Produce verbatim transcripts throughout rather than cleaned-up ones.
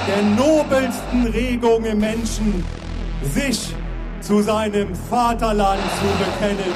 der nobelsten Regung im Menschen, sich zu seinem Vaterland zu bekennen.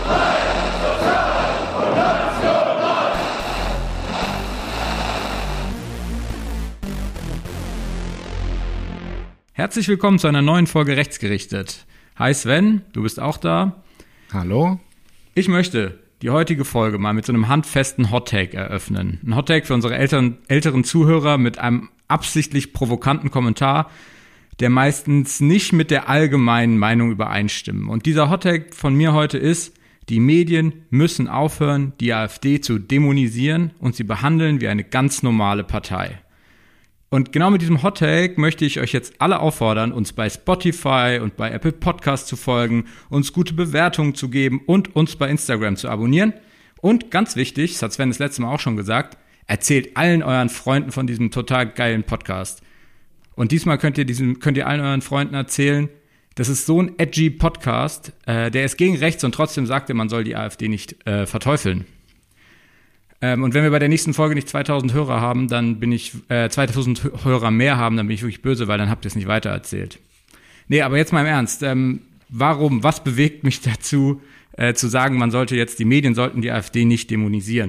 Herzlich willkommen zu einer neuen Folge Rechtsgerichtet. Hi Sven, du bist auch da. Hallo. Ich möchte die heutige Folge mal mit so einem handfesten Hottake eröffnen. Ein Hottake für unsere älteren, älteren Zuhörer mit einem absichtlich provokanten Kommentar, der meistens nicht mit der allgemeinen Meinung übereinstimmt. Und dieser Hottake von mir heute ist: Die Medien müssen aufhören, die AfD zu dämonisieren und sie behandeln wie eine ganz normale Partei. Und genau mit diesem Hottake möchte ich euch jetzt alle auffordern, uns bei Spotify und bei Apple Podcasts zu folgen, uns gute Bewertungen zu geben und uns bei Instagram zu abonnieren. Und ganz wichtig, das hat Sven das letzte Mal auch schon gesagt, erzählt allen euren Freunden von diesem total geilen Podcast. Und diesmal könnt ihr diesem, könnt ihr allen euren Freunden erzählen, das ist so ein edgy Podcast, äh, der ist gegen rechts und trotzdem sagt er, man soll die AfD nicht äh, verteufeln. Ähm, und wenn wir bei der nächsten Folge nicht zweitausend Hörer haben, dann bin ich, äh, zweitausend Hörer mehr haben, dann bin ich wirklich böse, weil dann habt ihr es nicht weitererzählt. Nee, aber jetzt mal im Ernst, ähm, warum, was bewegt mich dazu, äh, zu sagen, man sollte jetzt, die Medien sollten die AfD nicht dämonisieren?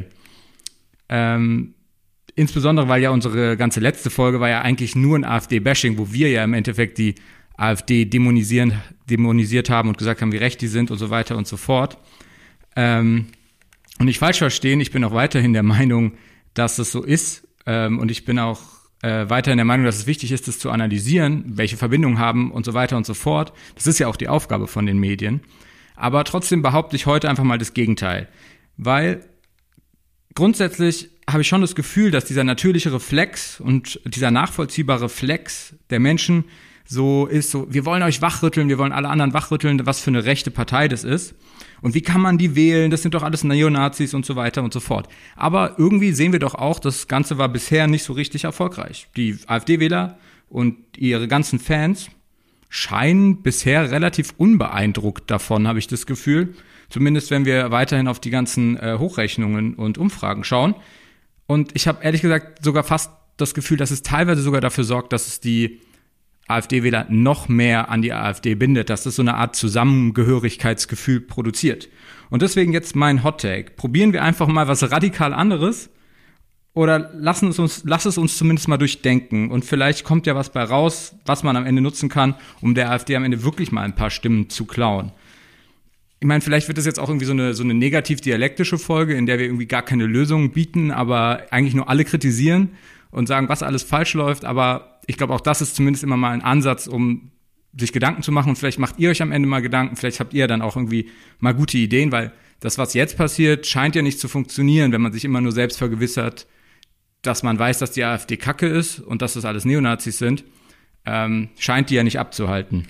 Ähm, insbesondere, weil ja unsere ganze letzte Folge war ja eigentlich nur ein AfD-Bashing, wo wir ja im Endeffekt die AfD dämonisieren, dämonisiert haben und gesagt haben, wie recht die sind und so weiter und so fort. Ähm, und nicht falsch verstehen, ich bin auch weiterhin der Meinung, dass es so ist. Ähm, und ich bin auch äh, weiterhin der Meinung, dass es wichtig ist, das zu analysieren, welche Verbindungen haben und so weiter und so fort. Das ist ja auch die Aufgabe von den Medien. Aber trotzdem behaupte ich heute einfach mal das Gegenteil. Weil grundsätzlich habe ich schon das Gefühl, dass dieser natürliche Reflex und dieser nachvollziehbare Reflex der Menschen so ist, so, wir wollen euch wachrütteln, wir wollen alle anderen wachrütteln, was für eine rechte Partei das ist. Und wie kann man die wählen? Das sind doch alles Neonazis und so weiter und so fort. Aber irgendwie sehen wir doch auch, das Ganze war bisher nicht so richtig erfolgreich. Die AfD-Wähler und ihre ganzen Fans scheinen bisher relativ unbeeindruckt davon, habe ich das Gefühl. Zumindest wenn wir weiterhin auf die ganzen äh, Hochrechnungen und Umfragen schauen. Und ich habe ehrlich gesagt sogar fast das Gefühl, dass es teilweise sogar dafür sorgt, dass es die AfD-Wähler noch mehr an die AfD bindet, dass das so eine Art Zusammengehörigkeitsgefühl produziert. Und deswegen jetzt mein Hottake. Probieren wir einfach mal was radikal anderes oder lassen es uns, lass es uns zumindest mal durchdenken. Und vielleicht kommt ja was bei raus, was man am Ende nutzen kann, um der AfD am Ende wirklich mal ein paar Stimmen zu klauen. Ich meine, vielleicht wird das jetzt auch irgendwie so eine, so eine negativ-dialektische Folge, in der wir irgendwie gar keine Lösungen bieten, aber eigentlich nur alle kritisieren und sagen, was alles falsch läuft. Aber ich glaube, auch das ist zumindest immer mal ein Ansatz, um sich Gedanken zu machen. Und vielleicht macht ihr euch am Ende mal Gedanken, vielleicht habt ihr dann auch irgendwie mal gute Ideen, weil das, was jetzt passiert, scheint ja nicht zu funktionieren, wenn man sich immer nur selbst vergewissert, dass man weiß, dass die AfD Kacke ist und dass das alles Neonazis sind, ähm, scheint die ja nicht abzuhalten.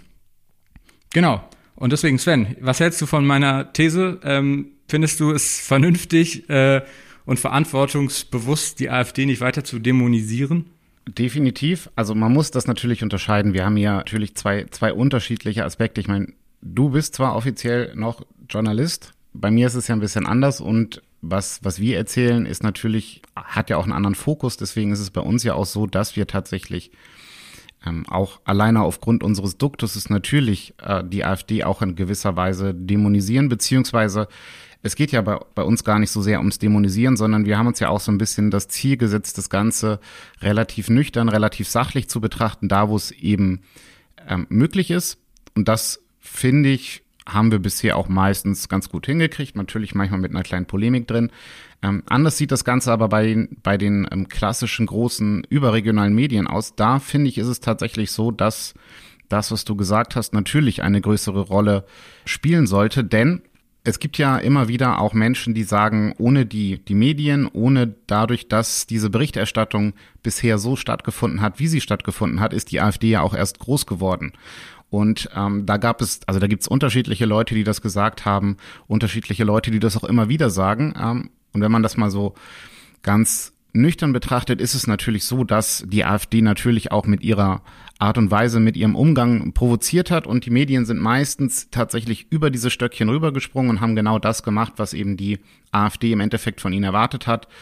Genau. Und deswegen, Sven, was hältst du von meiner These? Ähm, findest du es vernünftig äh, und verantwortungsbewusst, die AfD nicht weiter zu dämonisieren? Definitiv. Also man muss das natürlich unterscheiden. Wir haben hier natürlich zwei, zwei unterschiedliche Aspekte. Ich meine, du bist zwar offiziell noch Journalist, bei mir ist es ja ein bisschen anders und was, was wir erzählen, ist natürlich, hat ja auch einen anderen Fokus. Deswegen ist es bei uns ja auch so, dass wir tatsächlich ähm, auch alleine aufgrund unseres Duktuses natürlich äh, die AfD auch in gewisser Weise dämonisieren, beziehungsweise es geht ja bei, bei uns gar nicht so sehr ums Dämonisieren, sondern wir haben uns ja auch so ein bisschen das Ziel gesetzt, das Ganze relativ nüchtern, relativ sachlich zu betrachten, da wo es eben ähm, möglich ist. Und das, finde ich, haben wir bisher auch meistens ganz gut hingekriegt. Natürlich manchmal mit einer kleinen Polemik drin. Ähm, anders sieht das Ganze aber bei den, bei den ähm, klassischen großen überregionalen Medien aus. Da, finde ich, ist es tatsächlich so, dass das, was du gesagt hast, natürlich eine größere Rolle spielen sollte, denn es gibt ja immer wieder auch Menschen, die sagen, ohne die, die Medien, ohne dadurch, dass diese Berichterstattung bisher so stattgefunden hat, wie sie stattgefunden hat, ist die AfD ja auch erst groß geworden. Und ähm, da gab es, also da gibt es unterschiedliche Leute, die das gesagt haben, unterschiedliche Leute, die das auch immer wieder sagen. Ähm, und wenn man das mal so ganz nüchtern betrachtet, ist es natürlich so, dass die AfD natürlich auch mit ihrer Art und Weise, mit ihrem Umgang provoziert hat und die Medien sind meistens tatsächlich über diese Stöckchen rübergesprungen und haben genau das gemacht, was eben die AfD im Endeffekt von ihnen erwartet hat.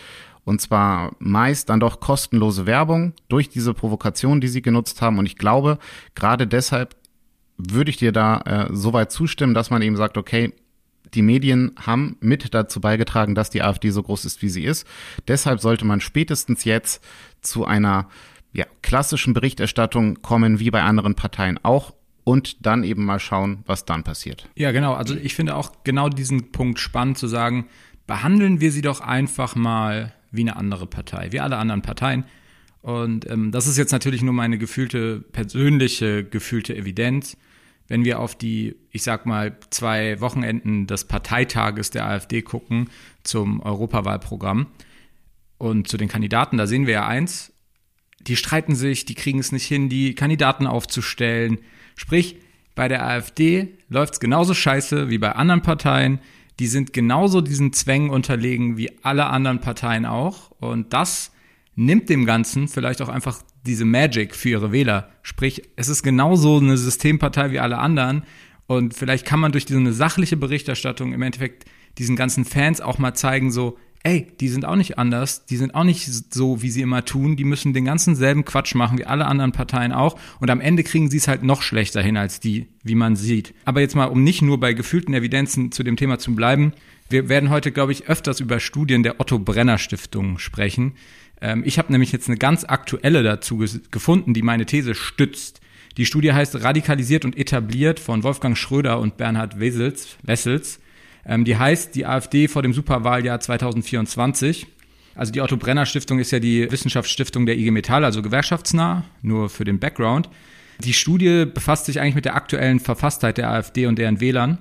Und zwar meist dann doch kostenlose Werbung durch diese Provokation, die sie genutzt haben. Und ich glaube, gerade deshalb würde ich dir da äh, so weit zustimmen, dass man eben sagt, okay, die Medien haben mit dazu beigetragen, dass die AfD so groß ist, wie sie ist. Deshalb sollte man spätestens jetzt zu einer ja, klassischen Berichterstattung kommen, wie bei anderen Parteien auch. Und dann eben mal schauen, was dann passiert. Ja, genau. Also ich finde auch genau diesen Punkt spannend zu sagen, behandeln wir sie doch einfach mal wie eine andere Partei, wie alle anderen Parteien. Und ähm, das ist jetzt natürlich nur meine gefühlte, persönliche, gefühlte Evidenz. Wenn wir auf die, ich sag mal, zwei Wochenenden des Parteitages der AfD gucken zum Europawahlprogramm und zu den Kandidaten, da sehen wir ja eins, die streiten sich, die kriegen es nicht hin, die Kandidaten aufzustellen. Sprich, bei der AfD läuft es genauso scheiße wie bei anderen Parteien. Die sind genauso diesen Zwängen unterlegen wie alle anderen Parteien auch. Und das nimmt dem Ganzen vielleicht auch einfach diese Magic für ihre Wähler. Sprich, es ist genauso eine Systempartei wie alle anderen. Und vielleicht kann man durch diese sachliche Berichterstattung im Endeffekt diesen ganzen Fans auch mal zeigen, so, ey, die sind auch nicht anders, die sind auch nicht so, wie sie immer tun, die müssen den ganzen selben Quatsch machen, wie alle anderen Parteien auch, und am Ende kriegen sie es halt noch schlechter hin als die, wie man sieht. Aber jetzt mal, um nicht nur bei gefühlten Evidenzen zu dem Thema zu bleiben, wir werden heute, glaube ich, öfters über Studien der Otto-Brenner-Stiftung sprechen. Ähm, ich habe nämlich jetzt eine ganz aktuelle dazu ges- gefunden, die meine These stützt. Die Studie heißt Radikalisiert und etabliert von Wolfgang Schröder und Bernhard Wessels. Wessels. Ähm, die heißt die AfD vor dem Superwahljahr zwanzig vierundzwanzig. Also die Otto-Brenner-Stiftung ist ja die Wissenschaftsstiftung der I G Metall, also gewerkschaftsnah, nur für den Background. Die Studie befasst sich eigentlich mit der aktuellen Verfasstheit der AfD und deren Wählern.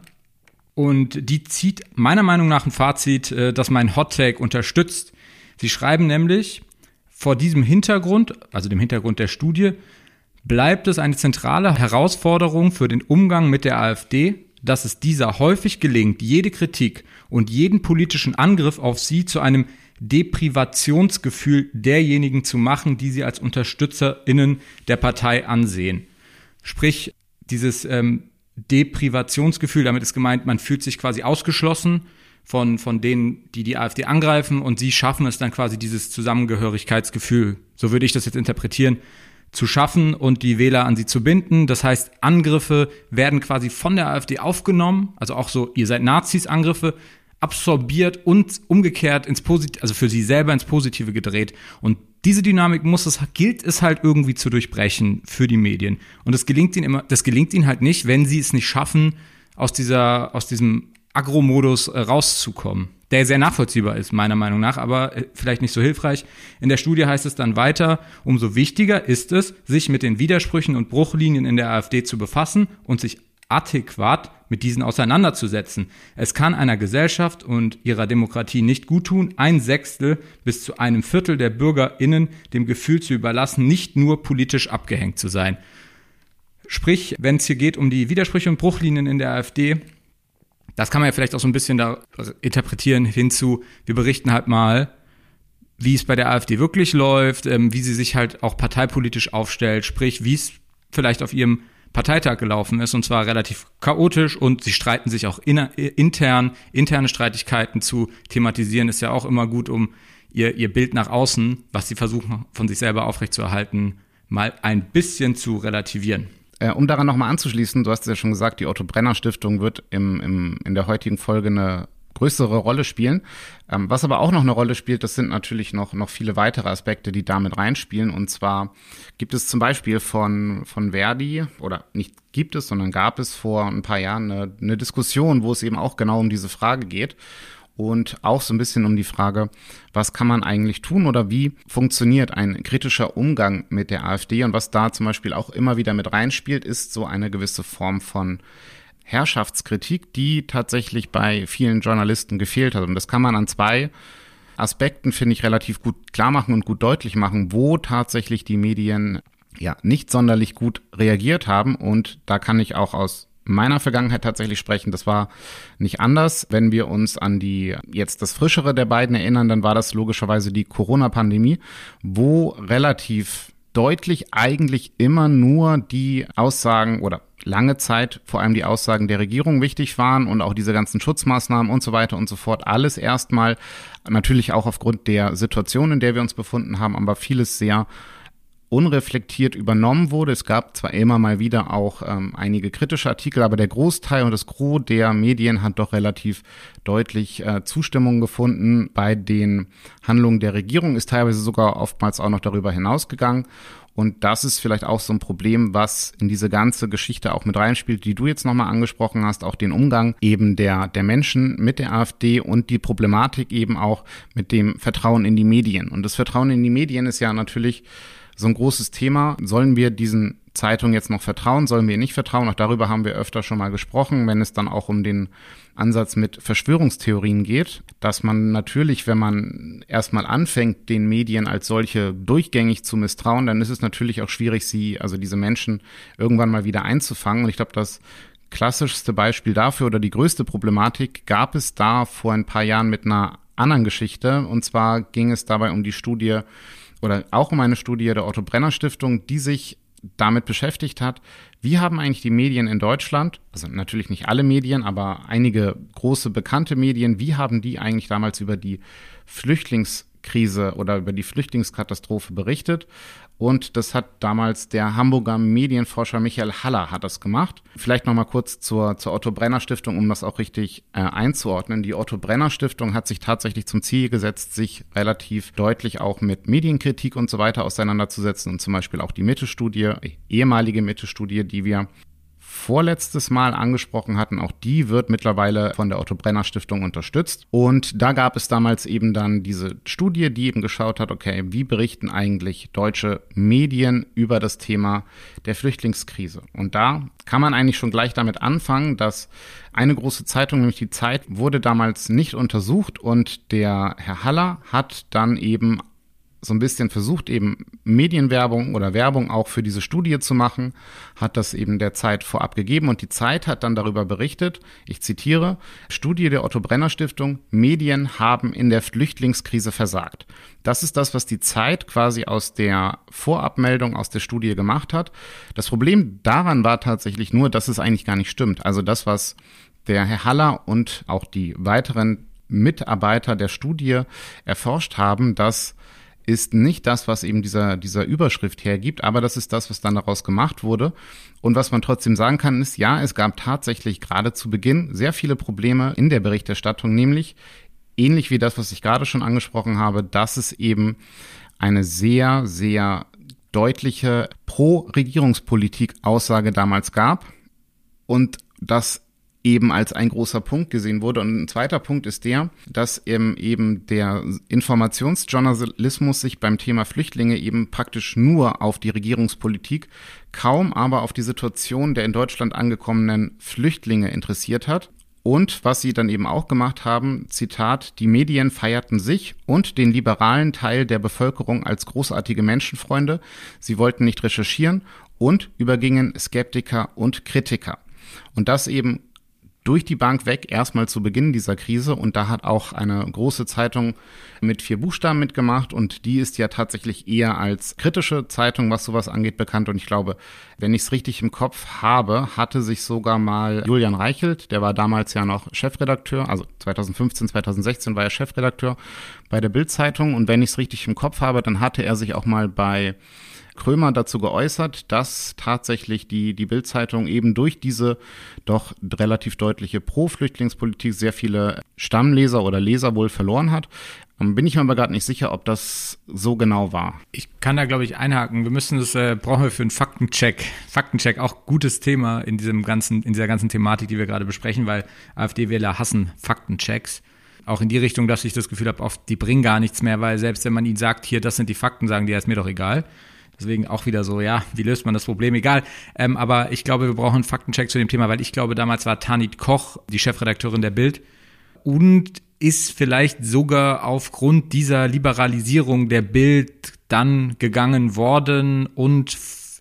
Und die zieht meiner Meinung nach ein Fazit, das mein Hot-Take unterstützt. Sie schreiben nämlich, vor diesem Hintergrund, also dem Hintergrund der Studie, bleibt es eine zentrale Herausforderung für den Umgang mit der AfD, dass es dieser häufig gelingt, jede Kritik und jeden politischen Angriff auf sie zu einem Deprivationsgefühl derjenigen zu machen, die sie als UnterstützerInnen der Partei ansehen. Sprich, dieses ähm, Deprivationsgefühl, damit ist gemeint, man fühlt sich quasi ausgeschlossen von, von denen, die die AfD angreifen, und sie schaffen es dann quasi, dieses Zusammengehörigkeitsgefühl, so würde ich das jetzt interpretieren, zu schaffen und die Wähler an sie zu binden. Das heißt, Angriffe werden quasi von der AfD aufgenommen, also auch so, ihr seid Nazis, Angriffe, absorbiert und umgekehrt ins Positive, also für sie selber ins Positive gedreht. Und diese Dynamik muss es, gilt es halt irgendwie zu durchbrechen für die Medien. Und das gelingt ihnen immer, das gelingt ihnen halt nicht, wenn sie es nicht schaffen, aus dieser, aus diesem Agro-Modus äh, rauszukommen, der sehr nachvollziehbar ist, meiner Meinung nach, aber äh, vielleicht nicht so hilfreich. In der Studie heißt es dann weiter, umso wichtiger ist es, sich mit den Widersprüchen und Bruchlinien in der AfD zu befassen und sich adäquat mit diesen auseinanderzusetzen. Es kann einer Gesellschaft und ihrer Demokratie nicht guttun, ein Sechstel bis zu einem Viertel der BürgerInnen dem Gefühl zu überlassen, nicht nur politisch abgehängt zu sein. Sprich, wenn es hier geht um die Widersprüche und Bruchlinien in der AfD, das kann man ja vielleicht auch so ein bisschen da interpretieren hinzu, wir berichten halt mal, wie es bei der AfD wirklich läuft, ähm, wie sie sich halt auch parteipolitisch aufstellt, sprich, wie es vielleicht auf ihrem Parteitag gelaufen ist, und zwar relativ chaotisch, und sie streiten sich auch inner, intern. Interne Streitigkeiten zu thematisieren ist ja auch immer gut, um ihr, ihr Bild nach außen, was sie versuchen von sich selber aufrechtzuerhalten, mal ein bisschen zu relativieren. Äh, um daran nochmal anzuschließen, du hast es ja schon gesagt, die Otto-Brenner-Stiftung wird im, im, in der heutigen Folge eine größere Rolle spielen. Ähm, was aber auch noch eine Rolle spielt, das sind natürlich noch, noch viele weitere Aspekte, die damit reinspielen. Und zwar gibt es zum Beispiel von, von Verdi, oder nicht gibt es, sondern gab es vor ein paar Jahren eine, eine Diskussion, wo es eben auch genau um diese Frage geht. Und auch so ein bisschen um die Frage, was kann man eigentlich tun oder wie funktioniert ein kritischer Umgang mit der AfD? Und was da zum Beispiel auch immer wieder mit reinspielt, ist so eine gewisse Form von Herrschaftskritik, die tatsächlich bei vielen Journalisten gefehlt hat. Und das kann man an zwei Aspekten, finde ich, relativ gut klar machen und gut deutlich machen, wo tatsächlich die Medien ja nicht sonderlich gut reagiert haben. Und da kann ich auch aus meiner Vergangenheit tatsächlich sprechen. Das war nicht anders. Wenn wir uns an die jetzt das frischere der beiden erinnern, dann war das logischerweise die Corona-Pandemie, wo relativ deutlich eigentlich immer nur die Aussagen oder lange Zeit vor allem die Aussagen der Regierung wichtig waren und auch diese ganzen Schutzmaßnahmen und so weiter und so fort. Alles erstmal natürlich auch aufgrund der Situation, in der wir uns befunden haben, aber vieles sehr unreflektiert übernommen wurde. Es gab zwar immer mal wieder auch ähm, einige kritische Artikel, aber der Großteil und das Gros der Medien hat doch relativ deutlich äh, Zustimmung gefunden bei den Handlungen der Regierung, ist teilweise sogar oftmals auch noch darüber hinausgegangen. Und das ist vielleicht auch so ein Problem, was in diese ganze Geschichte auch mit reinspielt, die du jetzt nochmal angesprochen hast, auch den Umgang eben der, der Menschen mit der AfD und die Problematik eben auch mit dem Vertrauen in die Medien. Und das Vertrauen in die Medien ist ja natürlich so ein großes Thema. Sollen wir diesen Zeitungen jetzt noch vertrauen? Sollen wir nicht vertrauen? Auch darüber haben wir öfter schon mal gesprochen, wenn es dann auch um den Ansatz mit Verschwörungstheorien geht, dass man natürlich, wenn man erstmal anfängt, den Medien als solche durchgängig zu misstrauen, dann ist es natürlich auch schwierig, sie, also diese Menschen irgendwann mal wieder einzufangen. Und ich glaube, das klassischste Beispiel dafür oder die größte Problematik gab es da vor ein paar Jahren mit einer anderen Geschichte. Und zwar ging es dabei um die Studie oder auch um eine Studie der Otto-Brenner-Stiftung, die sich damit beschäftigt hat, wie haben eigentlich die Medien in Deutschland, also natürlich nicht alle Medien, aber einige große bekannte Medien, wie haben die eigentlich damals über die Flüchtlingskrise oder über die Flüchtlingskatastrophe berichtet? Und das hat damals der Hamburger Medienforscher Michael Haller hat das gemacht. Vielleicht noch mal kurz zur, zur Otto-Brenner-Stiftung, um das auch richtig äh, einzuordnen. Die Otto-Brenner-Stiftung hat sich tatsächlich zum Ziel gesetzt, sich relativ deutlich auch mit Medienkritik und so weiter auseinanderzusetzen. Und zum Beispiel auch die Mitte-Studie, ehemalige Mitte-Studie, die wir vorletztes Mal angesprochen hatten, auch die wird mittlerweile von der Otto-Brenner-Stiftung unterstützt. Und da gab es damals eben dann diese Studie, die eben geschaut hat, okay, wie berichten eigentlich deutsche Medien über das Thema der Flüchtlingskrise? Und da kann man eigentlich schon gleich damit anfangen, dass eine große Zeitung, nämlich die Zeit, wurde damals nicht untersucht und der Herr Haller hat dann eben so ein bisschen versucht, eben Medienwerbung oder Werbung auch für diese Studie zu machen, hat das eben der Zeit vorab gegeben und die Zeit hat dann darüber berichtet, ich zitiere, Studie der Otto-Brenner-Stiftung, Medien haben in der Flüchtlingskrise versagt. Das ist das, was die Zeit quasi aus der Vorabmeldung aus der Studie gemacht hat. Das Problem daran war tatsächlich nur, dass es eigentlich gar nicht stimmt. Also das, was der Herr Haller und auch die weiteren Mitarbeiter der Studie erforscht haben, dass ist nicht das, was eben dieser, dieser Überschrift hergibt, aber das ist das, was dann daraus gemacht wurde. Und was man trotzdem sagen kann, ist, ja, es gab tatsächlich gerade zu Beginn sehr viele Probleme in der Berichterstattung, nämlich ähnlich wie das, was ich gerade schon angesprochen habe, dass es eben eine sehr, sehr deutliche Pro-Regierungspolitik-Aussage damals gab und das eben als ein großer Punkt gesehen wurde. Und ein zweiter Punkt ist der, dass eben, eben der Informationsjournalismus sich beim Thema Flüchtlinge eben praktisch nur auf die Regierungspolitik, kaum aber auf die Situation der in Deutschland angekommenen Flüchtlinge interessiert hat. Und was sie dann eben auch gemacht haben, Zitat, die Medien feierten sich und den liberalen Teil der Bevölkerung als großartige Menschenfreunde. Sie wollten nicht recherchieren und übergingen Skeptiker und Kritiker. Und das eben durch die Bank weg, erstmal zu Beginn dieser Krise. Und da hat auch eine große Zeitung mit vier Buchstaben mitgemacht. Und die ist ja tatsächlich eher als kritische Zeitung, was sowas angeht, bekannt. Und ich glaube, wenn ich es richtig im Kopf habe, hatte sich sogar mal Julian Reichelt, der war damals ja noch Chefredakteur, also zweitausendfünfzehn, zweitausendsechzehn war er Chefredakteur bei der Bild-Zeitung. Und wenn ich es richtig im Kopf habe, dann hatte er sich auch mal bei Krömer dazu geäußert, dass tatsächlich die, die Bild-Zeitung eben durch diese doch relativ deutliche Pro-Flüchtlingspolitik sehr viele Stammleser oder Leser wohl verloren hat. Bin ich mir aber gerade nicht sicher, ob das so genau war. Ich kann da, glaube ich, einhaken. Wir müssen das, äh, brauchen wir für einen Faktencheck. Faktencheck, auch gutes Thema in diesem ganzen, in dieser ganzen Thematik, die wir gerade besprechen, weil AfD-Wähler hassen Faktenchecks. Auch in die Richtung, dass ich das Gefühl habe, oft, die bringen gar nichts mehr, weil selbst wenn man ihnen sagt, hier, das sind die Fakten, sagen die, ja, ist mir doch egal. Deswegen auch wieder so, ja, wie löst man das Problem? Egal. Ähm, aber ich glaube, wir brauchen einen Faktencheck zu dem Thema, weil ich glaube, damals war Tanit Koch die Chefredakteurin der Bild und ist vielleicht sogar aufgrund dieser Liberalisierung der Bild dann gegangen worden und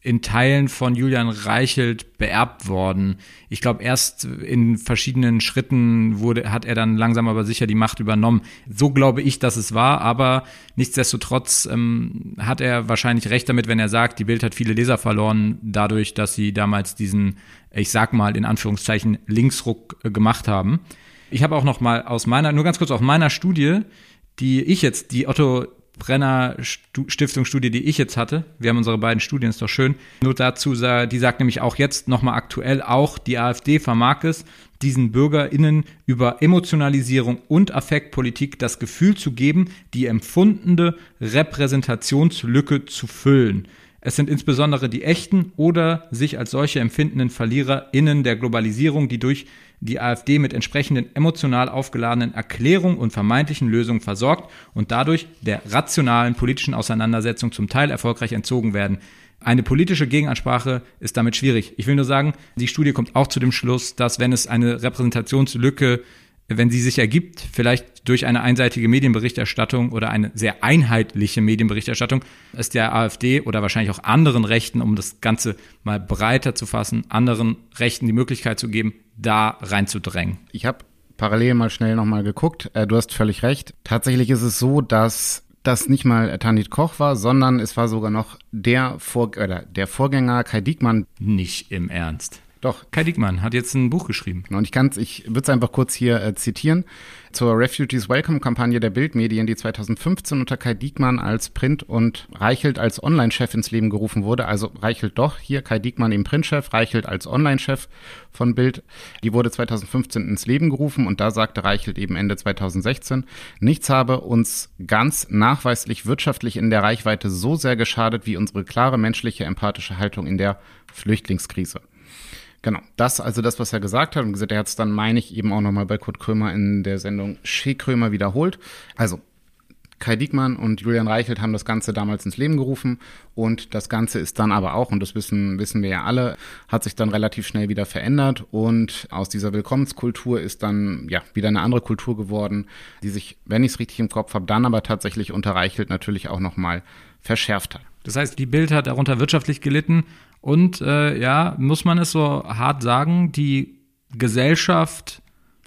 in Teilen von Julian Reichelt beerbt worden. Ich glaube, erst in verschiedenen Schritten wurde, hat er dann langsam aber sicher die Macht übernommen. So glaube ich, dass es war, aber nichtsdestotrotz ähm, hat er wahrscheinlich recht damit, wenn er sagt, die Bild hat viele Leser verloren, dadurch, dass sie damals diesen, ich sag mal in Anführungszeichen, Linksruck äh, gemacht haben. Ich habe auch noch mal aus meiner, nur ganz kurz aus meiner Studie, die ich jetzt, die Otto Brenner Stiftungsstudie, die ich jetzt hatte. Wir haben unsere beiden Studien, ist doch schön. Nur dazu, die sagt nämlich auch jetzt nochmal aktuell, auch die AfD vermag es, diesen BürgerInnen über Emotionalisierung und Affektpolitik das Gefühl zu geben, die empfundene Repräsentationslücke zu füllen. Es sind insbesondere die echten oder sich als solche empfindenden VerliererInnen der Globalisierung, die durch die AfD mit entsprechenden emotional aufgeladenen Erklärungen und vermeintlichen Lösungen versorgt und dadurch der rationalen politischen Auseinandersetzung zum Teil erfolgreich entzogen werden. Eine politische Gegenansprache ist damit schwierig. Ich will nur sagen, die Studie kommt auch zu dem Schluss, dass wenn es eine Repräsentationslücke, wenn sie sich ergibt, vielleicht durch eine einseitige Medienberichterstattung oder eine sehr einheitliche Medienberichterstattung, es der AfD oder wahrscheinlich auch anderen Rechten, um das Ganze mal breiter zu fassen, anderen Rechten die Möglichkeit zu geben, da reinzudrängen. Ich habe parallel mal schnell nochmal geguckt. Äh, du hast völlig recht. Tatsächlich ist es so, dass das nicht mal Tanit Koch war, sondern es war sogar noch der, Vor- oder der Vorgänger Kai Diekmann. Nicht im Ernst. Doch. Kai Diekmann hat jetzt ein Buch geschrieben. Und ich kann's, ich würde es einfach kurz hier äh, zitieren. Zur Refugees Welcome-Kampagne der Bild-Medien, die zweitausendfünfzehn unter Kai Diekmann als Print- und Reichelt als Online-Chef ins Leben gerufen wurde. Also Reichelt doch, hier Kai Diekmann eben Printchef, Reichelt als Online-Chef von Bild. Die wurde zweitausendfünfzehn ins Leben gerufen und da sagte Reichelt eben Ende zweitausendsechzehn, nichts habe uns ganz nachweislich wirtschaftlich in der Reichweite so sehr geschadet wie unsere klare menschliche, empathische Haltung in der Flüchtlingskrise. Genau, das also das, was er gesagt hat. Und gesagt, er hat es dann, meine ich, eben auch nochmal bei Kurt Krömer in der Sendung Che Krömer wiederholt. Also Kai Diekmann und Julian Reichelt haben das Ganze damals ins Leben gerufen und das Ganze ist dann aber auch, und das wissen wissen wir ja alle, hat sich dann relativ schnell wieder verändert und aus dieser Willkommenskultur ist dann ja wieder eine andere Kultur geworden, die sich, wenn ich es richtig im Kopf habe, dann aber tatsächlich unter Reichelt natürlich auch nochmal verschärft hat. Das heißt, die Bild hat darunter wirtschaftlich gelitten und äh, ja, muss man es so hart sagen, die Gesellschaft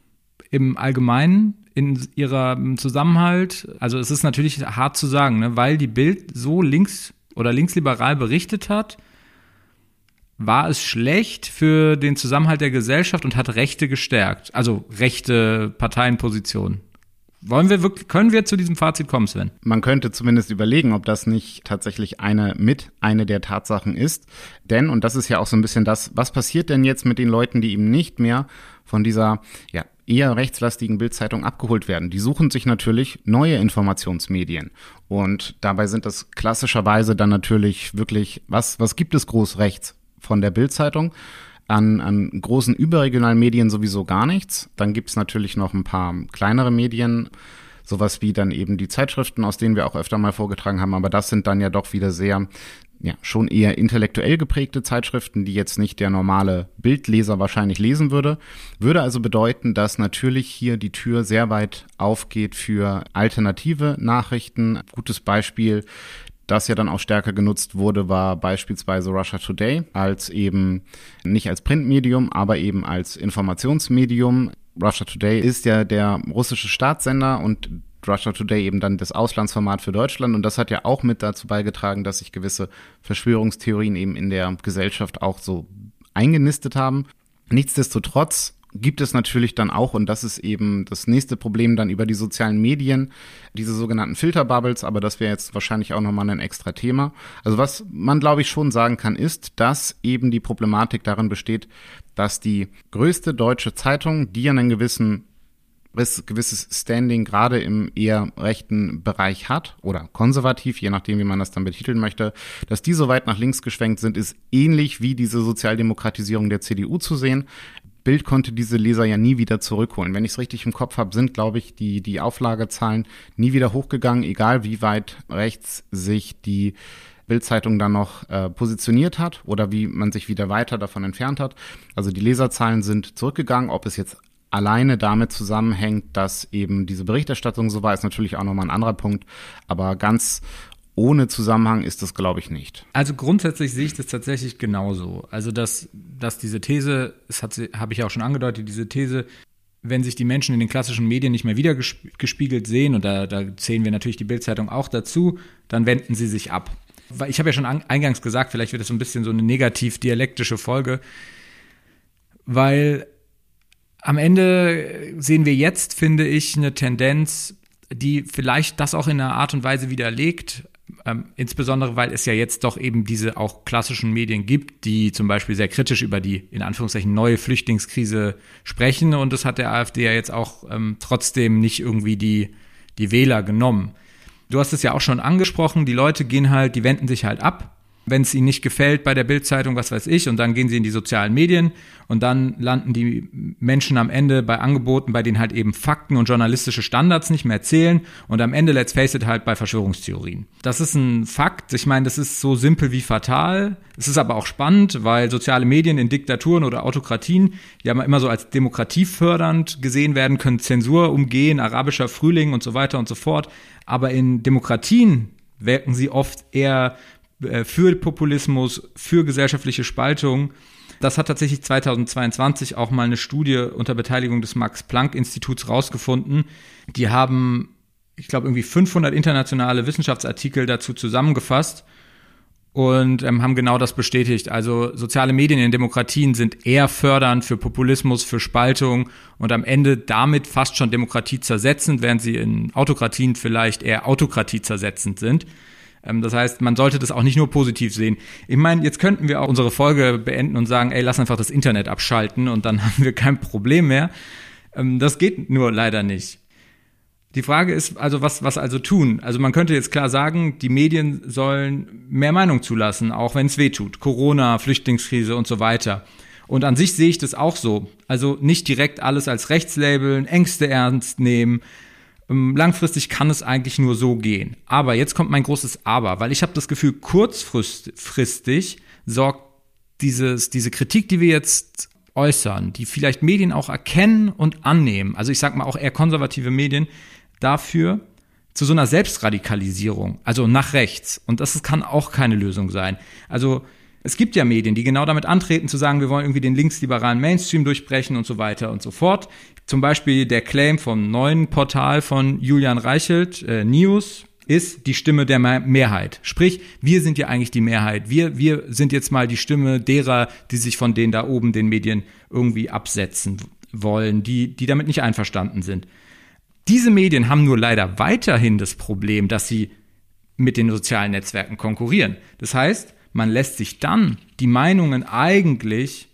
im Allgemeinen in ihrer Zusammenhalt, also es ist natürlich hart zu sagen, ne, weil die Bild so links- oder linksliberal berichtet hat, war es schlecht für den Zusammenhalt der Gesellschaft und hat Rechte gestärkt, also rechte Parteienpositionen. Wollen wir wirklich, können wir zu diesem Fazit kommen, Sven? Man könnte zumindest überlegen, ob das nicht tatsächlich eine mit eine der Tatsachen ist. Denn, und das ist ja auch so ein bisschen das, was passiert denn jetzt mit den Leuten, die eben nicht mehr von dieser ja eher rechtslastigen Bild-Zeitung abgeholt werden? Die suchen sich natürlich neue Informationsmedien. Und dabei sind das klassischerweise dann natürlich wirklich, was, was gibt es groß rechts von der Bild-Zeitung? An, an großen überregionalen Medien sowieso gar nichts. Dann gibt's natürlich noch ein paar kleinere Medien, sowas wie dann eben die Zeitschriften, aus denen wir auch öfter mal vorgetragen haben. Aber das sind dann ja doch wieder sehr, ja, schon eher intellektuell geprägte Zeitschriften, die jetzt nicht der normale Bildleser wahrscheinlich lesen würde. Würde also bedeuten, dass natürlich hier die Tür sehr weit aufgeht für alternative Nachrichten. Gutes Beispiel, das ja dann auch stärker genutzt wurde, war beispielsweise Russia Today als eben nicht als Printmedium, aber eben als Informationsmedium. Russia Today ist ja der russische Staatssender und Russia Today eben dann das Auslandsformat für Deutschland. Und das hat ja auch mit dazu beigetragen, dass sich gewisse Verschwörungstheorien eben in der Gesellschaft auch so eingenistet haben. Nichtsdestotrotz gibt es natürlich dann auch, und das ist eben das nächste Problem dann über die sozialen Medien, diese sogenannten Filterbubbles, aber das wäre jetzt wahrscheinlich auch nochmal ein extra Thema. Also was man, glaube ich, schon sagen kann, ist, dass eben die Problematik darin besteht, dass die größte deutsche Zeitung, die einen gewissen gewisses Standing gerade im eher rechten Bereich hat oder konservativ, je nachdem, wie man das dann betiteln möchte, dass die so weit nach links geschwenkt sind, ist ähnlich wie diese Sozialdemokratisierung der C D U zu sehen. Bild konnte diese Leser ja nie wieder zurückholen. Wenn ich es richtig im Kopf habe, sind, glaube ich, die die Auflagezahlen nie wieder hochgegangen, egal wie weit rechts sich die Bild-Zeitung dann noch äh, positioniert hat oder wie man sich wieder weiter davon entfernt hat. Also die Leserzahlen sind zurückgegangen. Ob es jetzt alleine damit zusammenhängt, dass eben diese Berichterstattung so war, ist natürlich auch nochmal ein anderer Punkt. Aber ganz ohne Zusammenhang ist das, glaube ich, nicht. Also grundsätzlich sehe ich das tatsächlich genauso. Also dass, dass diese These, das hat, habe ich auch schon angedeutet, diese These, wenn sich die Menschen in den klassischen Medien nicht mehr wiedergespiegelt sehen, und da, da zählen wir natürlich die Bild-Zeitung auch dazu, dann wenden sie sich ab. Weil ich habe ja schon eingangs gesagt, vielleicht wird das so ein bisschen so eine negativ-dialektische Folge, weil am Ende sehen wir jetzt, finde ich, eine Tendenz, die vielleicht das auch in einer Art und Weise widerlegt, ähm, insbesondere weil es ja jetzt doch eben diese auch klassischen Medien gibt, die zum Beispiel sehr kritisch über die, in Anführungszeichen, neue Flüchtlingskrise sprechen, und das hat der AfD ja jetzt auch ähm, trotzdem nicht irgendwie die, die Wähler genommen. Du hast es ja auch schon angesprochen, die Leute gehen halt, die wenden sich halt ab, wenn es ihnen nicht gefällt bei der Bild-Zeitung, was weiß ich, und dann gehen sie in die sozialen Medien und dann landen die Menschen am Ende bei Angeboten, bei denen halt eben Fakten und journalistische Standards nicht mehr zählen, und am Ende, let's face it, halt bei Verschwörungstheorien. Das ist ein Fakt, ich meine, das ist so simpel wie fatal, es ist aber auch spannend, weil soziale Medien in Diktaturen oder Autokratien ja immer so als demokratiefördernd gesehen werden, können Zensur umgehen, arabischer Frühling und so weiter und so fort, aber in Demokratien wirken sie oft eher für Populismus, für gesellschaftliche Spaltung. Das hat tatsächlich zweitausendzweiundzwanzig auch mal eine Studie unter Beteiligung des Max-Planck-Instituts rausgefunden. Die haben, ich glaube, irgendwie fünfhundert internationale Wissenschaftsartikel dazu zusammengefasst und ähm, haben genau das bestätigt. Also soziale Medien in Demokratien sind eher fördernd für Populismus, für Spaltung und am Ende damit fast schon Demokratie zersetzend, während sie in Autokratien vielleicht eher Autokratie zersetzend sind. Das heißt, man sollte das auch nicht nur positiv sehen. Ich meine, jetzt könnten wir auch unsere Folge beenden und sagen, ey, lass einfach das Internet abschalten und dann haben wir kein Problem mehr. Das geht nur leider nicht. Die Frage ist also, was, was also tun? Also man könnte jetzt klar sagen, die Medien sollen mehr Meinung zulassen, auch wenn es weh tut. Corona, Flüchtlingskrise und so weiter. Und an sich sehe ich das auch so. Also nicht direkt alles als Rechts labeln, Ängste ernst nehmen. Langfristig kann es eigentlich nur so gehen. Aber jetzt kommt mein großes Aber, weil ich habe das Gefühl, kurzfristig sorgt dieses, diese Kritik, die wir jetzt äußern, die vielleicht Medien auch erkennen und annehmen, also ich sag mal auch eher konservative Medien, dafür zu so einer Selbstradikalisierung, also nach rechts. Und das kann auch keine Lösung sein. Also es gibt ja Medien, die genau damit antreten, zu sagen, wir wollen irgendwie den linksliberalen Mainstream durchbrechen und so weiter und so fort. Zum Beispiel der Claim vom neuen Portal von Julian Reichelt, äh, News, ist die Stimme der Mehrheit. Sprich, wir sind ja eigentlich die Mehrheit. Wir, wir sind jetzt mal die Stimme derer, die sich von denen da oben, den Medien, irgendwie absetzen wollen, die, die damit nicht einverstanden sind. Diese Medien haben nur leider weiterhin das Problem, dass sie mit den sozialen Netzwerken konkurrieren. Das heißt, man lässt sich dann die Meinungen eigentlich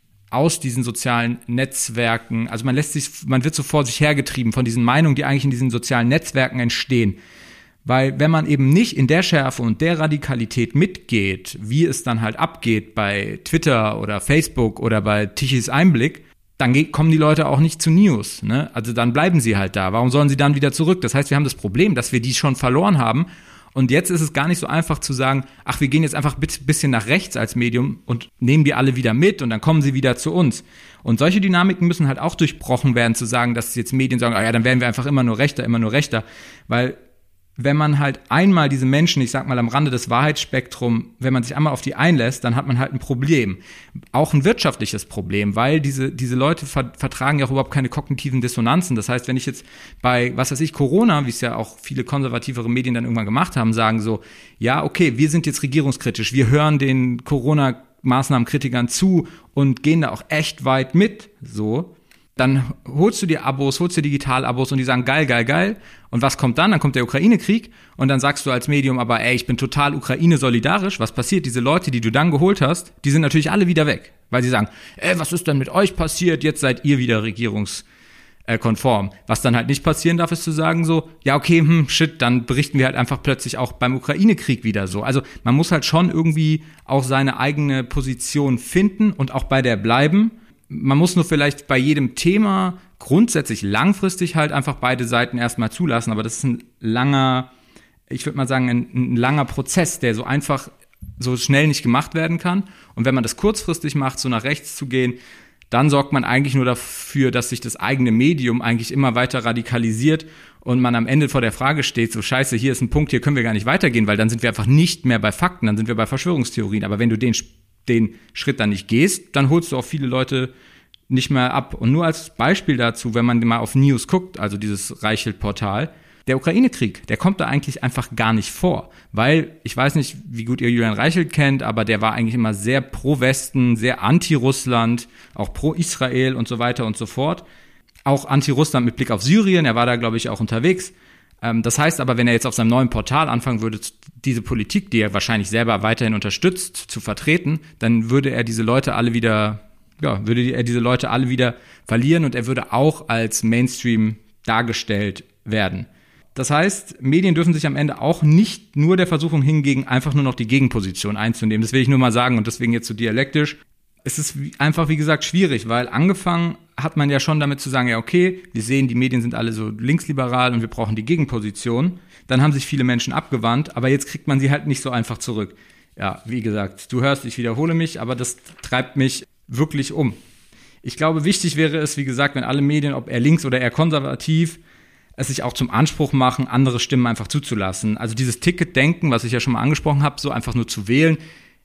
aus diesen sozialen Netzwerken, also man lässt sich, man wird so vor sich hergetrieben von diesen Meinungen, die eigentlich in diesen sozialen Netzwerken entstehen. Weil wenn man eben nicht in der Schärfe und der Radikalität mitgeht, wie es dann halt abgeht bei Twitter oder Facebook oder bei Tichys Einblick, dann geht, kommen die Leute auch nicht zu News, ne? Also dann bleiben sie halt da. Warum sollen sie dann wieder zurück? Das heißt, wir haben das Problem, dass wir die schon verloren haben. Und jetzt ist es gar nicht so einfach zu sagen, ach, wir gehen jetzt einfach ein bisschen nach rechts als Medium und nehmen die alle wieder mit und dann kommen sie wieder zu uns. Und solche Dynamiken müssen halt auch durchbrochen werden, zu sagen, dass jetzt Medien sagen, ah ja, dann werden wir einfach immer nur rechter, immer nur rechter. Weil wenn man halt einmal diese Menschen, ich sag mal am Rande des Wahrheitsspektrums, wenn man sich einmal auf die einlässt, dann hat man halt ein Problem. Auch ein wirtschaftliches Problem, weil diese diese Leute ver- vertragen ja auch überhaupt keine kognitiven Dissonanzen. Das heißt, wenn ich jetzt bei, was weiß ich, Corona, wie es ja auch viele konservativere Medien dann irgendwann gemacht haben, sagen so, ja, okay, wir sind jetzt regierungskritisch, wir hören den Corona-Maßnahmenkritikern zu und gehen da auch echt weit mit, so. Dann holst du dir Abos, holst dir Digital-Abos und die sagen, geil, geil, geil. Und was kommt dann? Dann kommt der Ukraine-Krieg und dann sagst du als Medium aber, ey, ich bin total Ukraine-solidarisch. Was passiert? Diese Leute, die du dann geholt hast, die sind natürlich alle wieder weg. Weil sie sagen, ey, was ist denn mit euch passiert? Jetzt seid ihr wieder regierungskonform. Was dann halt nicht passieren darf, ist zu sagen so, ja, okay, hm, shit, dann berichten wir halt einfach plötzlich auch beim Ukraine-Krieg wieder so. Also man muss halt schon irgendwie auch seine eigene Position finden und auch bei der bleiben. Man muss nur vielleicht bei jedem Thema grundsätzlich langfristig halt einfach beide Seiten erstmal zulassen, aber das ist ein langer, ich würde mal sagen, ein, ein langer Prozess, der so einfach so schnell nicht gemacht werden kann. Und wenn man das kurzfristig macht, so nach rechts zu gehen, dann sorgt man eigentlich nur dafür, dass sich das eigene Medium eigentlich immer weiter radikalisiert und man am Ende vor der Frage steht, so scheiße, hier ist ein Punkt, hier können wir gar nicht weitergehen, weil dann sind wir einfach nicht mehr bei Fakten, dann sind wir bei Verschwörungstheorien. Aber wenn du den, den Schritt dann nicht gehst, dann holst du auch viele Leute nicht mehr ab. Und nur als Beispiel dazu, wenn man mal auf News guckt, also dieses Reichelt-Portal, der Ukraine-Krieg, der kommt da eigentlich einfach gar nicht vor, weil, ich weiß nicht, wie gut ihr Julian Reichelt kennt, aber der war eigentlich immer sehr pro-Westen, sehr anti-Russland, auch pro-Israel und so weiter und so fort. Auch anti-Russland mit Blick auf Syrien, er war da, glaube ich, auch unterwegs. Ähm, das heißt aber, wenn er jetzt auf seinem neuen Portal anfangen würde, diese Politik, die er wahrscheinlich selber weiterhin unterstützt, zu vertreten, dann würde er diese Leute alle wieder, ja, würde er diese Leute alle wieder verlieren und er würde auch als Mainstream dargestellt werden. Das heißt, Medien dürfen sich am Ende auch nicht nur der Versuchung hingegen, einfach nur noch die Gegenposition einzunehmen. Das will ich nur mal sagen und deswegen jetzt so dialektisch. Es ist einfach, wie gesagt, schwierig, weil angefangen hat man ja schon damit zu sagen, ja okay, wir sehen, die Medien sind alle so linksliberal und wir brauchen die Gegenposition. Dann haben sich viele Menschen abgewandt, aber jetzt kriegt man sie halt nicht so einfach zurück. Ja, wie gesagt, du hörst, ich wiederhole mich, aber das treibt mich wirklich um. Ich glaube, wichtig wäre es, wie gesagt, wenn alle Medien, ob eher links oder eher konservativ, es sich auch zum Anspruch machen, andere Stimmen einfach zuzulassen. Also dieses Ticketdenken, was ich ja schon mal angesprochen habe, so einfach nur zu wählen.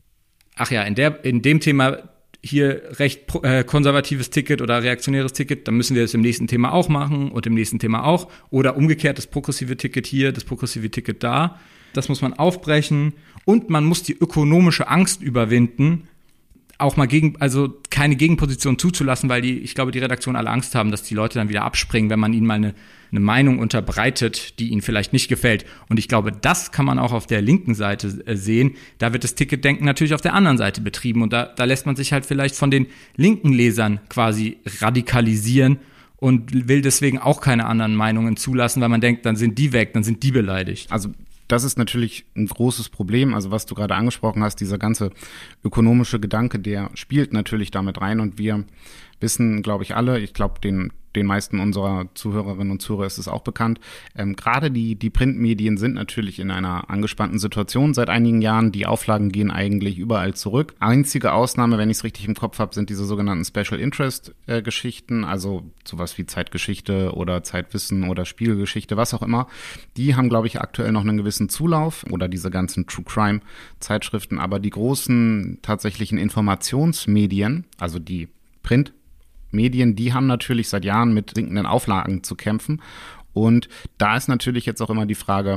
Ach ja, in der in dem Thema hier recht äh, konservatives Ticket oder reaktionäres Ticket, dann müssen wir das im nächsten Thema auch machen und im nächsten Thema auch. Oder umgekehrt das progressive Ticket hier, das progressive Ticket da. Das muss man aufbrechen und man muss die ökonomische Angst überwinden, auch mal gegen, also keine Gegenposition zuzulassen, weil die, ich glaube, die Redaktion alle Angst haben, dass die Leute dann wieder abspringen, wenn man ihnen mal eine, eine Meinung unterbreitet, die ihnen vielleicht nicht gefällt. Und ich glaube, das kann man auch auf der linken Seite äh, sehen. Da wird das Ticketdenken natürlich auf der anderen Seite betrieben und da, da lässt man sich halt vielleicht von den linken Lesern quasi radikalisieren und will deswegen auch keine anderen Meinungen zulassen, weil man denkt, dann sind die weg, dann sind die beleidigt. Also das ist natürlich ein großes Problem, also was du gerade angesprochen hast, dieser ganze ökonomische Gedanke, der spielt natürlich damit rein und wir wissen, glaube ich, alle, ich glaube, den den meisten unserer Zuhörerinnen und Zuhörer ist es auch bekannt, ähm, gerade die die Printmedien sind natürlich in einer angespannten Situation seit einigen Jahren, die Auflagen gehen eigentlich überall zurück. Einzige Ausnahme, wenn ich es richtig im Kopf habe, sind diese sogenannten Special Interest äh, Geschichten, also sowas wie Zeitgeschichte oder Zeitwissen oder Spiegelgeschichte, was auch immer. Die haben, glaube ich, aktuell noch einen gewissen Zulauf oder diese ganzen True Crime Zeitschriften, aber die großen tatsächlichen Informationsmedien, also die Print Medien, die haben natürlich seit Jahren mit sinkenden Auflagen zu kämpfen. Und da ist natürlich jetzt auch immer die Frage,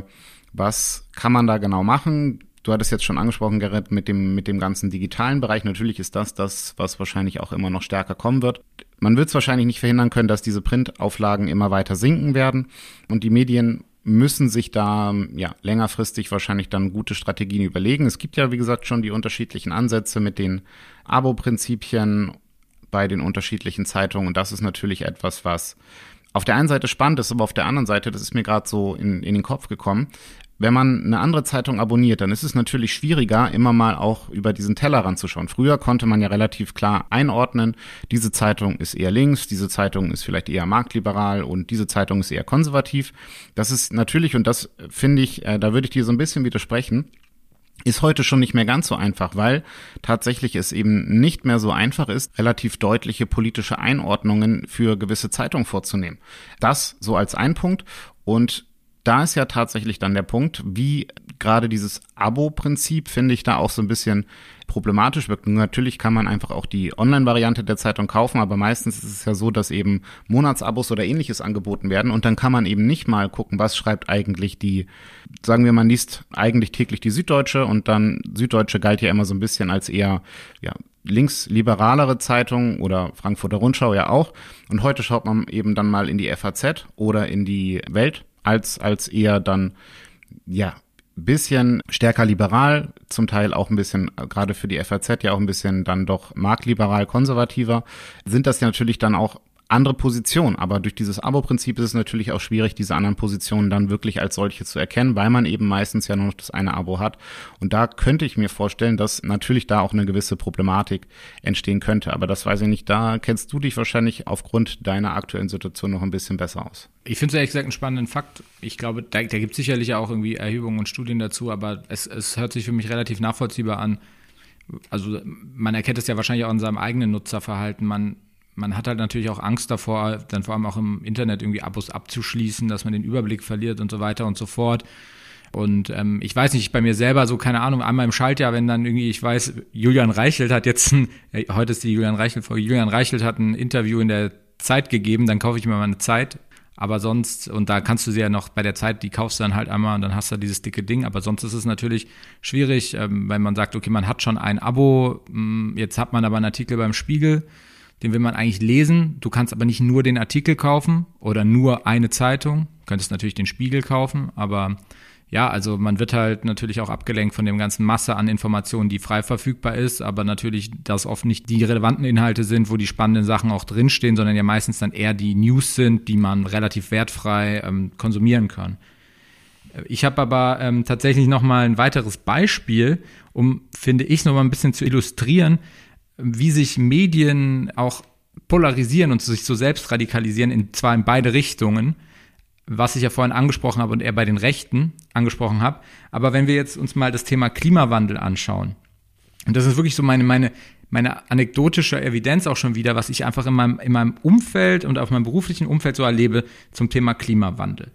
was kann man da genau machen? Du hattest jetzt schon angesprochen, Gerrit, mit dem, mit dem ganzen digitalen Bereich. Natürlich ist das das, was wahrscheinlich auch immer noch stärker kommen wird. Man wird es wahrscheinlich nicht verhindern können, dass diese Printauflagen immer weiter sinken werden. Und die Medien müssen sich da ja längerfristig wahrscheinlich dann gute Strategien überlegen. Es gibt ja, wie gesagt, schon die unterschiedlichen Ansätze mit den Abo-Prinzipien bei den unterschiedlichen Zeitungen. Und das ist natürlich etwas, was auf der einen Seite spannend ist, aber auf der anderen Seite, das ist mir gerade so in, in den Kopf gekommen, wenn man eine andere Zeitung abonniert, dann ist es natürlich schwieriger, immer mal auch über diesen Tellerrand zu schauen. Früher konnte man ja relativ klar einordnen, diese Zeitung ist eher links, diese Zeitung ist vielleicht eher marktliberal und diese Zeitung ist eher konservativ. Das ist natürlich, und das finde ich, äh, da würde ich dir so ein bisschen widersprechen, ist heute schon nicht mehr ganz so einfach, weil tatsächlich es eben nicht mehr so einfach ist, relativ deutliche politische Einordnungen für gewisse Zeitungen vorzunehmen. Das so als ein Punkt. Und da ist ja tatsächlich dann der Punkt, wie gerade dieses Abo-Prinzip, finde ich, da auch so ein bisschen problematisch wirkt. Natürlich kann man einfach auch die Online-Variante der Zeitung kaufen, aber meistens ist es ja so, dass eben Monatsabos oder ähnliches angeboten werden und dann kann man eben nicht mal gucken, was schreibt eigentlich die, sagen wir, man liest eigentlich täglich die Süddeutsche und dann Süddeutsche galt ja immer so ein bisschen als eher, ja, linksliberalere Zeitung oder Frankfurter Rundschau ja auch und heute schaut man eben dann mal in die F A Z oder in die Welt als als eher dann, ja, bisschen stärker liberal, zum Teil auch ein bisschen, gerade für die F A Z ja auch ein bisschen dann doch marktliberal konservativer, sind das ja natürlich dann auch andere Positionen. Aber durch dieses Abo-Prinzip ist es natürlich auch schwierig, diese anderen Positionen dann wirklich als solche zu erkennen, weil man eben meistens ja nur noch das eine Abo hat. Und da könnte ich mir vorstellen, dass natürlich da auch eine gewisse Problematik entstehen könnte. Aber das weiß ich nicht, da kennst du dich wahrscheinlich aufgrund deiner aktuellen Situation noch ein bisschen besser aus. Ich finde es ehrlich gesagt einen spannenden Fakt. Ich glaube, da, da gibt es sicherlich auch irgendwie Erhebungen und Studien dazu, aber es, es hört sich für mich relativ nachvollziehbar an. Also man erkennt es ja wahrscheinlich auch in seinem eigenen Nutzerverhalten. Man man hat halt natürlich auch Angst davor, dann vor allem auch im Internet irgendwie Abos abzuschließen, dass man den Überblick verliert und so weiter und so fort. Und ähm, ich weiß nicht, bei mir selber so, keine Ahnung, einmal im Schaltjahr, wenn dann irgendwie, ich weiß, Julian Reichelt hat jetzt ein, äh, heute ist die Julian Reichelt-Folge, Julian Reichelt hat ein Interview in der Zeit gegeben, dann kaufe ich mir mal eine Zeit. Aber sonst, und da kannst du sie ja noch bei der Zeit, die kaufst du dann halt einmal und dann hast du dieses dicke Ding. Aber sonst ist es natürlich schwierig, ähm, weil man sagt, okay, man hat schon ein Abo, mh, jetzt hat man aber einen Artikel beim Spiegel, den will man eigentlich lesen. Du kannst aber nicht nur den Artikel kaufen oder nur eine Zeitung. Du könntest natürlich den Spiegel kaufen, aber ja, also man wird halt natürlich auch abgelenkt von dem ganzen Masse an Informationen, die frei verfügbar ist, aber natürlich, dass oft nicht die relevanten Inhalte sind, wo die spannenden Sachen auch drinstehen, sondern ja meistens dann eher die News sind, die man relativ wertfrei ähm, konsumieren kann. Ich habe aber ähm, tatsächlich noch mal ein weiteres Beispiel, um, finde ich, noch mal ein bisschen zu illustrieren, wie sich Medien auch polarisieren und sich so selbst radikalisieren, in, zwar in beide Richtungen, was ich ja vorhin angesprochen habe und eher bei den Rechten angesprochen habe. Aber wenn wir jetzt uns mal das Thema Klimawandel anschauen, und das ist wirklich so meine, meine, meine anekdotische Evidenz auch schon wieder, was ich einfach in meinem, in meinem Umfeld und auf meinem beruflichen Umfeld so erlebe zum Thema Klimawandel.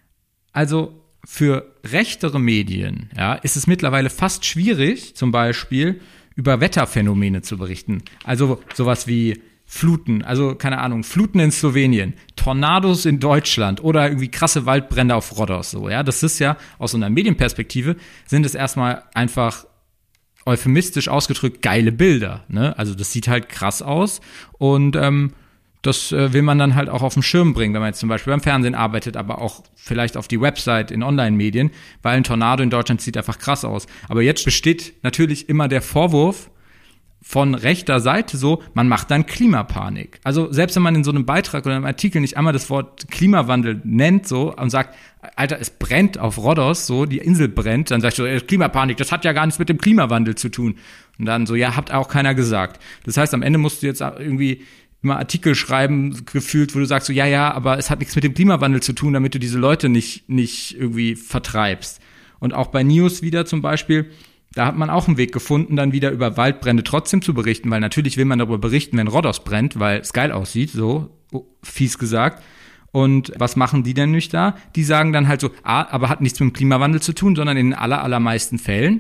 Also für rechtere Medien, ja, ist es mittlerweile fast schwierig, zum Beispiel über Wetterphänomene zu berichten. Also sowas wie Fluten, also keine Ahnung, Fluten in Slowenien, Tornados in Deutschland oder irgendwie krasse Waldbrände auf Rhodos, so, ja. Das ist ja, aus so einer Medienperspektive, sind es erstmal einfach euphemistisch ausgedrückt geile Bilder, ne. Also das sieht halt krass aus und ähm, das äh, will man dann halt auch auf den Schirm bringen, wenn man jetzt zum Beispiel beim Fernsehen arbeitet, aber auch vielleicht auf die Website in Online-Medien, weil ein Tornado in Deutschland sieht einfach krass aus. Aber jetzt besteht natürlich immer der Vorwurf von rechter Seite so, man macht dann Klimapanik. Also selbst wenn man in so einem Beitrag oder einem Artikel nicht einmal das Wort Klimawandel nennt so und sagt, Alter, es brennt auf Rhodos, so, die Insel brennt, dann sagst du, ey, Klimapanik, das hat ja gar nichts mit dem Klimawandel zu tun. Und dann so, ja, habt auch keiner gesagt. Das heißt, am Ende musst du jetzt irgendwie immer Artikel schreiben, gefühlt, wo du sagst so, ja, ja, aber es hat nichts mit dem Klimawandel zu tun, damit du diese Leute nicht, nicht irgendwie vertreibst. Und auch bei News wieder zum Beispiel, da hat man auch einen Weg gefunden, dann wieder über Waldbrände trotzdem zu berichten, weil natürlich will man darüber berichten, wenn Rhodos brennt, weil es geil aussieht, so fies gesagt. Und was machen die denn nicht da? Die sagen dann halt so, ah, aber hat nichts mit dem Klimawandel zu tun, sondern in den aller, allermeisten Fällen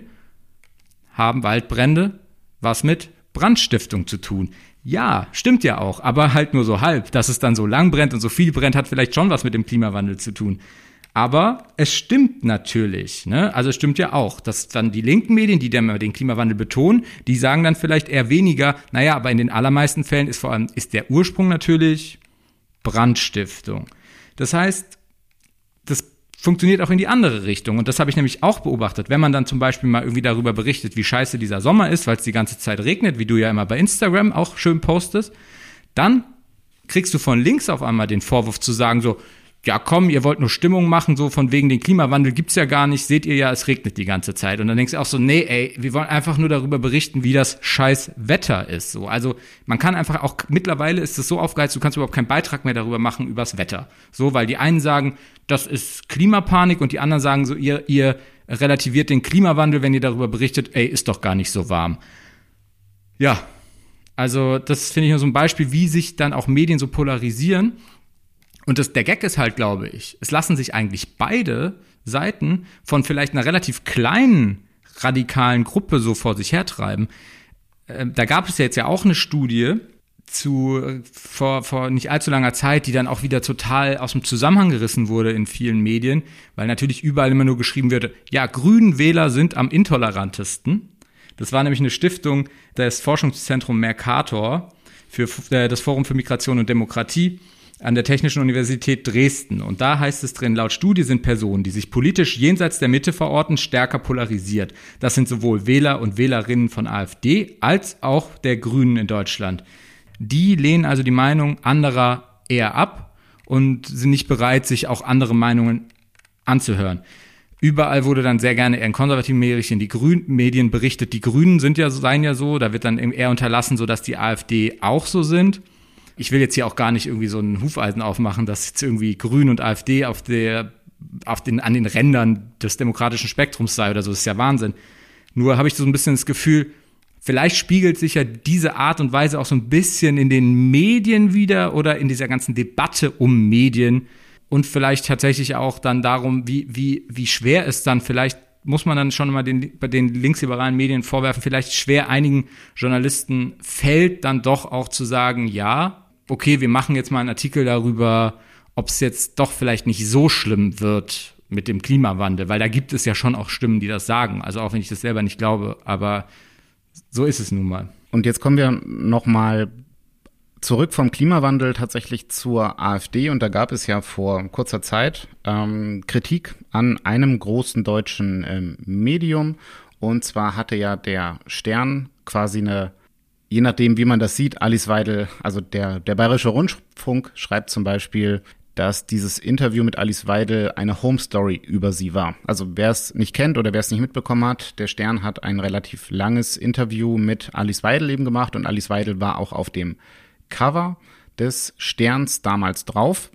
haben Waldbrände was mit Brandstiftung zu tun. Ja, stimmt ja auch, aber halt nur so halb. Dass es dann so lang brennt und so viel brennt, hat vielleicht schon was mit dem Klimawandel zu tun. Aber es stimmt natürlich, ne? Also es stimmt ja auch, dass dann die linken Medien, die dann den Klimawandel betonen, die sagen dann vielleicht eher weniger, naja, aber in den allermeisten Fällen ist vor allem, ist der Ursprung natürlich Brandstiftung. Das heißt, das funktioniert auch in die andere Richtung. Und das habe ich nämlich auch beobachtet. Wenn man dann zum Beispiel mal irgendwie darüber berichtet, wie scheiße dieser Sommer ist, weil es die ganze Zeit regnet, wie du ja immer bei Instagram auch schön postest, dann kriegst du von links auf einmal den Vorwurf zu sagen so, ja komm, ihr wollt nur Stimmung machen, so von wegen den Klimawandel gibt's ja gar nicht, seht ihr ja, es regnet die ganze Zeit. Und dann denkst du auch so, nee, ey, wir wollen einfach nur darüber berichten, wie das scheiß Wetter ist. So, also man kann einfach auch, mittlerweile ist es so aufgeheizt, du kannst überhaupt keinen Beitrag mehr darüber machen, übers Wetter. So, weil die einen sagen, das ist Klimapanik und die anderen sagen so, ihr, ihr relativiert den Klimawandel, wenn ihr darüber berichtet, ey, ist doch gar nicht so warm. Ja, also das finde ich nur so ein Beispiel, wie sich dann auch Medien so polarisieren. Und das, der Gag ist halt, glaube ich, es lassen sich eigentlich beide Seiten von vielleicht einer relativ kleinen radikalen Gruppe so vor sich hertreiben. Äh, da gab es ja jetzt ja auch eine Studie zu vor, vor nicht allzu langer Zeit, die dann auch wieder total aus dem Zusammenhang gerissen wurde in vielen Medien, weil natürlich überall immer nur geschrieben wird, ja, Grünwähler sind am intolerantesten. Das war nämlich eine Stiftung des Forschungszentrums Mercator für äh, das Forum für Migration und Demokratie an der Technischen Universität Dresden. Und da heißt es drin, laut Studie sind Personen, die sich politisch jenseits der Mitte verorten, stärker polarisiert. Das sind sowohl Wähler und Wählerinnen von AfD als auch der Grünen in Deutschland. Die lehnen also die Meinung anderer eher ab und sind nicht bereit, sich auch andere Meinungen anzuhören. Überall wurde dann sehr gerne eher in konservativen Medien, die Grünen Medien berichtet, die Grünen sind ja, seien ja so, da wird dann eher unterlassen, so dass die AfD auch so sind. Ich will jetzt hier auch gar nicht irgendwie so ein Hufeisen aufmachen, dass jetzt irgendwie Grün und AfD auf der, auf den, an den Rändern des demokratischen Spektrums sei oder so. Das ist ja Wahnsinn. Nur habe ich so ein bisschen das Gefühl, vielleicht spiegelt sich ja diese Art und Weise auch so ein bisschen in den Medien wieder oder in dieser ganzen Debatte um Medien und vielleicht tatsächlich auch dann darum, wie, wie, wie schwer es dann vielleicht, muss man dann schon mal den, bei den linksliberalen Medien vorwerfen, vielleicht schwer einigen Journalisten fällt dann doch auch zu sagen, ja, okay, wir machen jetzt mal einen Artikel darüber, ob es jetzt doch vielleicht nicht so schlimm wird mit dem Klimawandel, weil da gibt es ja schon auch Stimmen, die das sagen, also auch wenn ich das selber nicht glaube, aber so ist es nun mal. Und jetzt kommen wir noch mal zurück vom Klimawandel tatsächlich zur AfD und da gab es ja vor kurzer Zeit ähm, Kritik an einem großen deutschen ähm, Medium und zwar hatte ja der Stern quasi eine, je nachdem wie man das sieht, Alice Weidel, also der, der Bayerische Rundfunk schreibt zum Beispiel, dass dieses Interview mit Alice Weidel eine Home Story über sie war. Also wer es nicht kennt oder wer es nicht mitbekommen hat, der Stern hat ein relativ langes Interview mit Alice Weidel eben gemacht und Alice Weidel war auch auf dem Cover des Sterns damals drauf.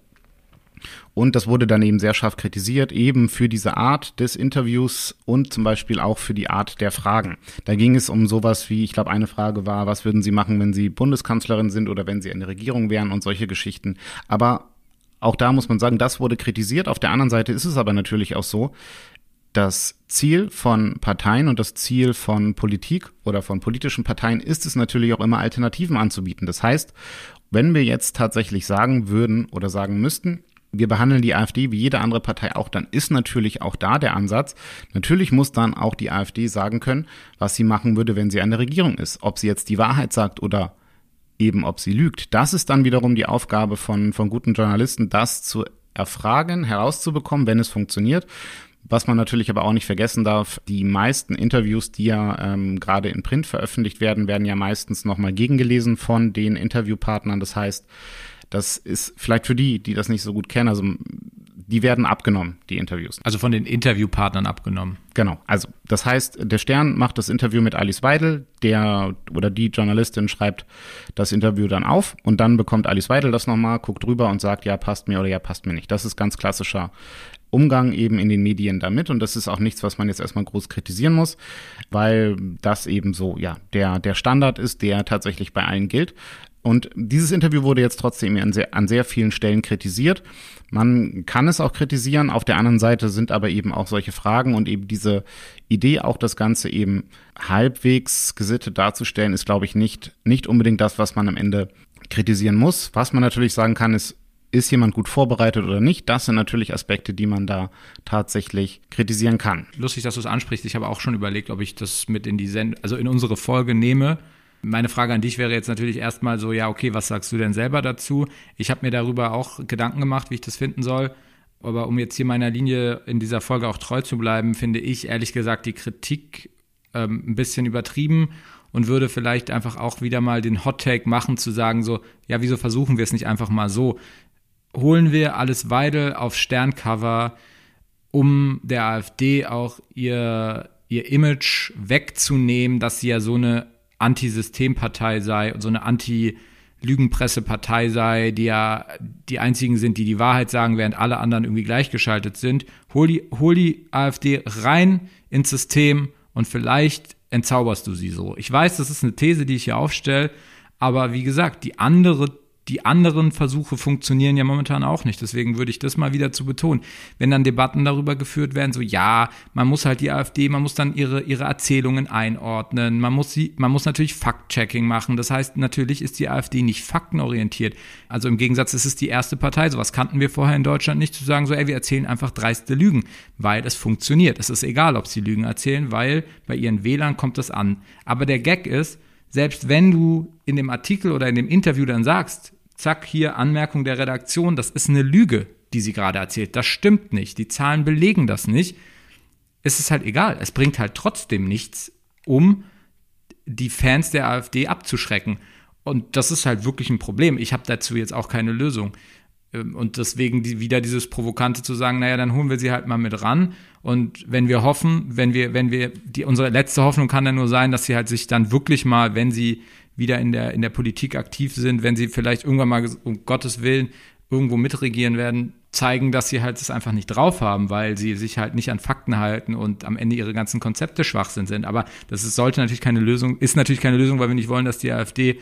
Und das wurde dann eben sehr scharf kritisiert, eben für diese Art des Interviews und zum Beispiel auch für die Art der Fragen. Da ging es um sowas wie, ich glaube, eine Frage war, was würden Sie machen, wenn Sie Bundeskanzlerin sind oder wenn Sie in der Regierung wären und solche Geschichten. Aber auch da muss man sagen, das wurde kritisiert. Auf der anderen Seite ist es aber natürlich auch so, das Ziel von Parteien und das Ziel von Politik oder von politischen Parteien ist es natürlich auch immer, Alternativen anzubieten. Das heißt, wenn wir jetzt tatsächlich sagen würden oder sagen müssten, wir behandeln die AfD wie jede andere Partei auch, dann ist natürlich auch da der Ansatz. Natürlich muss dann auch die AfD sagen können, was sie machen würde, wenn sie an der Regierung ist. Ob sie jetzt die Wahrheit sagt oder eben ob sie lügt. Das ist dann wiederum die Aufgabe von, von guten Journalisten, das zu erfragen, herauszubekommen, wenn es funktioniert. Was man natürlich aber auch nicht vergessen darf, die meisten Interviews, die ja ähm, gerade in Print veröffentlicht werden, werden ja meistens nochmal gegengelesen von den Interviewpartnern. Das heißt, das ist vielleicht für die, die das nicht so gut kennen, also die werden abgenommen, die Interviews. Also von den Interviewpartnern abgenommen. Genau, also das heißt, der Stern macht das Interview mit Alice Weidel, der oder die Journalistin schreibt das Interview dann auf und dann bekommt Alice Weidel das nochmal, guckt drüber und sagt, ja, passt mir oder ja, passt mir nicht. Das ist ganz klassischer Umgang eben in den Medien damit und das ist auch nichts, was man jetzt erstmal groß kritisieren muss, weil das eben so, ja, der, der Standard ist, der tatsächlich bei allen gilt. Und dieses Interview wurde jetzt trotzdem an sehr, an sehr vielen Stellen kritisiert. Man kann es auch kritisieren. Auf der anderen Seite sind aber eben auch solche Fragen und eben diese Idee, auch das Ganze eben halbwegs gesittet darzustellen, ist, glaube ich, nicht, nicht unbedingt das, was man am Ende kritisieren muss. Was man natürlich sagen kann, ist, ist jemand gut vorbereitet oder nicht? Das sind natürlich Aspekte, die man da tatsächlich kritisieren kann. Lustig, dass du es ansprichst. Ich habe auch schon überlegt, ob ich das mit in die Send- also in unsere Folge nehme. Meine Frage an dich wäre jetzt natürlich erstmal so, ja, okay, was sagst du denn selber dazu? Ich habe mir darüber auch Gedanken gemacht, wie ich das finden soll. Aber um jetzt hier meiner Linie in dieser Folge auch treu zu bleiben, finde ich ehrlich gesagt die Kritik ähm, ein bisschen übertrieben und würde vielleicht einfach auch wieder mal den Hot-Take machen, zu sagen so, ja, wieso versuchen wir es nicht einfach mal so? Holen wir Alice Weidel auf Sterncover, um der AfD auch ihr, ihr Image wegzunehmen, dass sie ja so eine Anti-Systempartei sei und so eine Anti-Lügenpressepartei sei, die ja die einzigen sind, die die Wahrheit sagen, während alle anderen irgendwie gleichgeschaltet sind. Hol die, hol die AfD rein ins System und vielleicht entzauberst du sie so. Ich weiß, das ist eine These, die ich hier aufstelle, aber wie gesagt, die andere Die anderen Versuche funktionieren ja momentan auch nicht. Deswegen würde ich das mal wieder zu betonen. Wenn dann Debatten darüber geführt werden, so ja, man muss halt die AfD, man muss dann ihre, ihre Erzählungen einordnen, man muss sie, man muss natürlich Fact-Checking machen. Das heißt, natürlich ist die AfD nicht faktenorientiert. Also im Gegensatz, es ist die erste Partei. Sowas kannten wir vorher in Deutschland nicht, zu sagen so, ey, wir erzählen einfach dreiste Lügen, weil es funktioniert. Es ist egal, ob sie Lügen erzählen, weil bei ihren Wählern kommt es an. Aber der Gag ist, selbst wenn du in dem Artikel oder in dem Interview dann sagst, zack, hier Anmerkung der Redaktion, das ist eine Lüge, die sie gerade erzählt. Das stimmt nicht. Die Zahlen belegen das nicht. Es ist halt egal. Es bringt halt trotzdem nichts, um die Fans der AfD abzuschrecken. Und das ist halt wirklich ein Problem. Ich habe dazu jetzt auch keine Lösung. Und deswegen die, wieder dieses Provokante zu sagen, naja, dann holen wir sie halt mal mit ran. Und wenn wir hoffen, wenn wir, wenn wir, die, unsere letzte Hoffnung kann dann nur sein, dass sie halt sich dann wirklich mal, wenn sie wieder in der, in der Politik aktiv sind, wenn sie vielleicht irgendwann mal, um Gottes Willen, irgendwo mitregieren werden, zeigen, dass sie halt es einfach nicht drauf haben, weil sie sich halt nicht an Fakten halten und am Ende ihre ganzen Konzepte Schwachsinn sind. Aber das ist, sollte natürlich keine Lösung, ist natürlich keine Lösung, weil wir nicht wollen, dass die AfD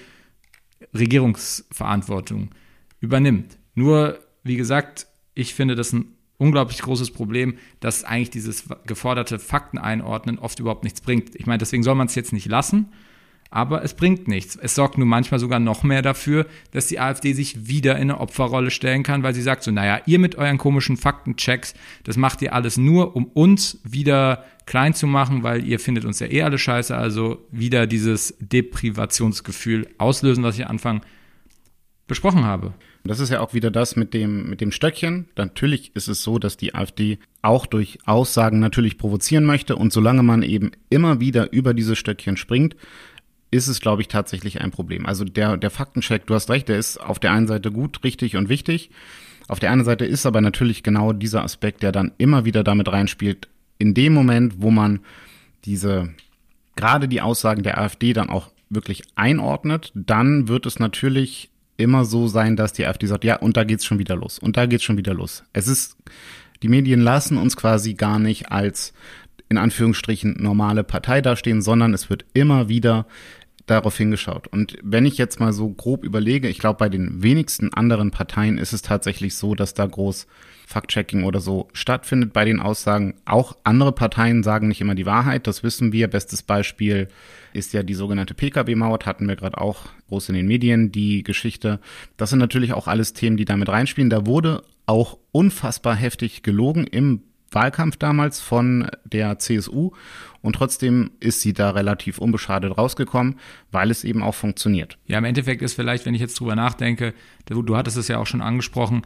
Regierungsverantwortung übernimmt. Nur, wie gesagt, ich finde das ein unglaublich großes Problem, dass eigentlich dieses geforderte Fakten einordnen oft überhaupt nichts bringt. Ich meine, deswegen soll man es jetzt nicht lassen, aber es bringt nichts. Es sorgt nun manchmal sogar noch mehr dafür, dass die AfD sich wieder in eine Opferrolle stellen kann, weil sie sagt so, naja, ihr mit euren komischen Faktenchecks, das macht ihr alles nur, um uns wieder klein zu machen, weil ihr findet uns ja eh alle scheiße, also wieder dieses Deprivationsgefühl auslösen, was ich am Anfang besprochen habe. Das ist ja auch wieder das mit dem, mit dem Stöckchen. Natürlich ist es so, dass die AfD auch durch Aussagen natürlich provozieren möchte und solange man eben immer wieder über dieses Stöckchen springt, ist es, glaube ich, tatsächlich ein Problem. Also der, der Faktencheck, du hast recht, der ist auf der einen Seite gut, richtig und wichtig. Auf der anderen Seite ist aber natürlich genau dieser Aspekt, der dann immer wieder damit reinspielt, in dem Moment, wo man diese, gerade die Aussagen der AfD dann auch wirklich einordnet, dann wird es natürlich immer so sein, dass die AfD sagt, ja, und da geht's schon wieder los, und da geht's schon wieder los. Es ist, die Medien lassen uns quasi gar nicht als, in Anführungsstrichen, normale Partei dastehen, sondern es wird immer wieder darauf hingeschaut. Und wenn ich jetzt mal so grob überlege, ich glaube, bei den wenigsten anderen Parteien ist es tatsächlich so, dass da groß Fact-Checking oder so stattfindet bei den Aussagen. Auch andere Parteien sagen nicht immer die Wahrheit, das wissen wir. Bestes Beispiel ist ja die sogenannte P K W-Maut, hatten wir gerade auch groß in den Medien, die Geschichte. Das sind natürlich auch alles Themen, die damit reinspielen. Da wurde auch unfassbar heftig gelogen im Wahlkampf damals von der C S U und trotzdem ist sie da relativ unbeschadet rausgekommen, weil es eben auch funktioniert. Ja, im Endeffekt ist vielleicht, wenn ich jetzt drüber nachdenke, du, du hattest es ja auch schon angesprochen,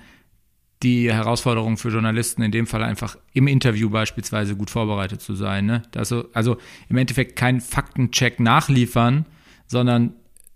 die Herausforderung für Journalisten in dem Fall einfach im Interview beispielsweise gut vorbereitet zu sein. Ne? Also, also im Endeffekt kein Faktencheck nachliefern, sondern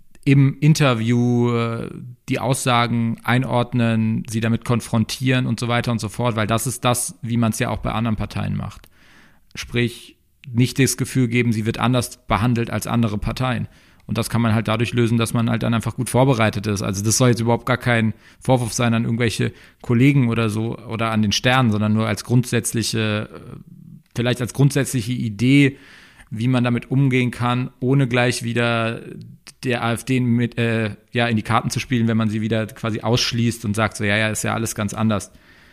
im Interview äh, die Aussagen einordnen, sie damit konfrontieren und so weiter und so fort, weil das ist das, wie man es ja auch bei anderen Parteien macht. Sprich, nicht das Gefühl geben, sie wird anders behandelt als andere Parteien. Und das kann man halt dadurch lösen, dass man halt dann einfach gut vorbereitet ist. Also das soll jetzt überhaupt gar kein Vorwurf sein an irgendwelche Kollegen oder so oder an den Stern, sondern nur als grundsätzliche, vielleicht als grundsätzliche Idee, wie man damit umgehen kann, ohne gleich wieder der AfD mit, äh, ja, in die Karten zu spielen, wenn man sie wieder quasi ausschließt und sagt so, ja, ja, ist ja alles ganz anders.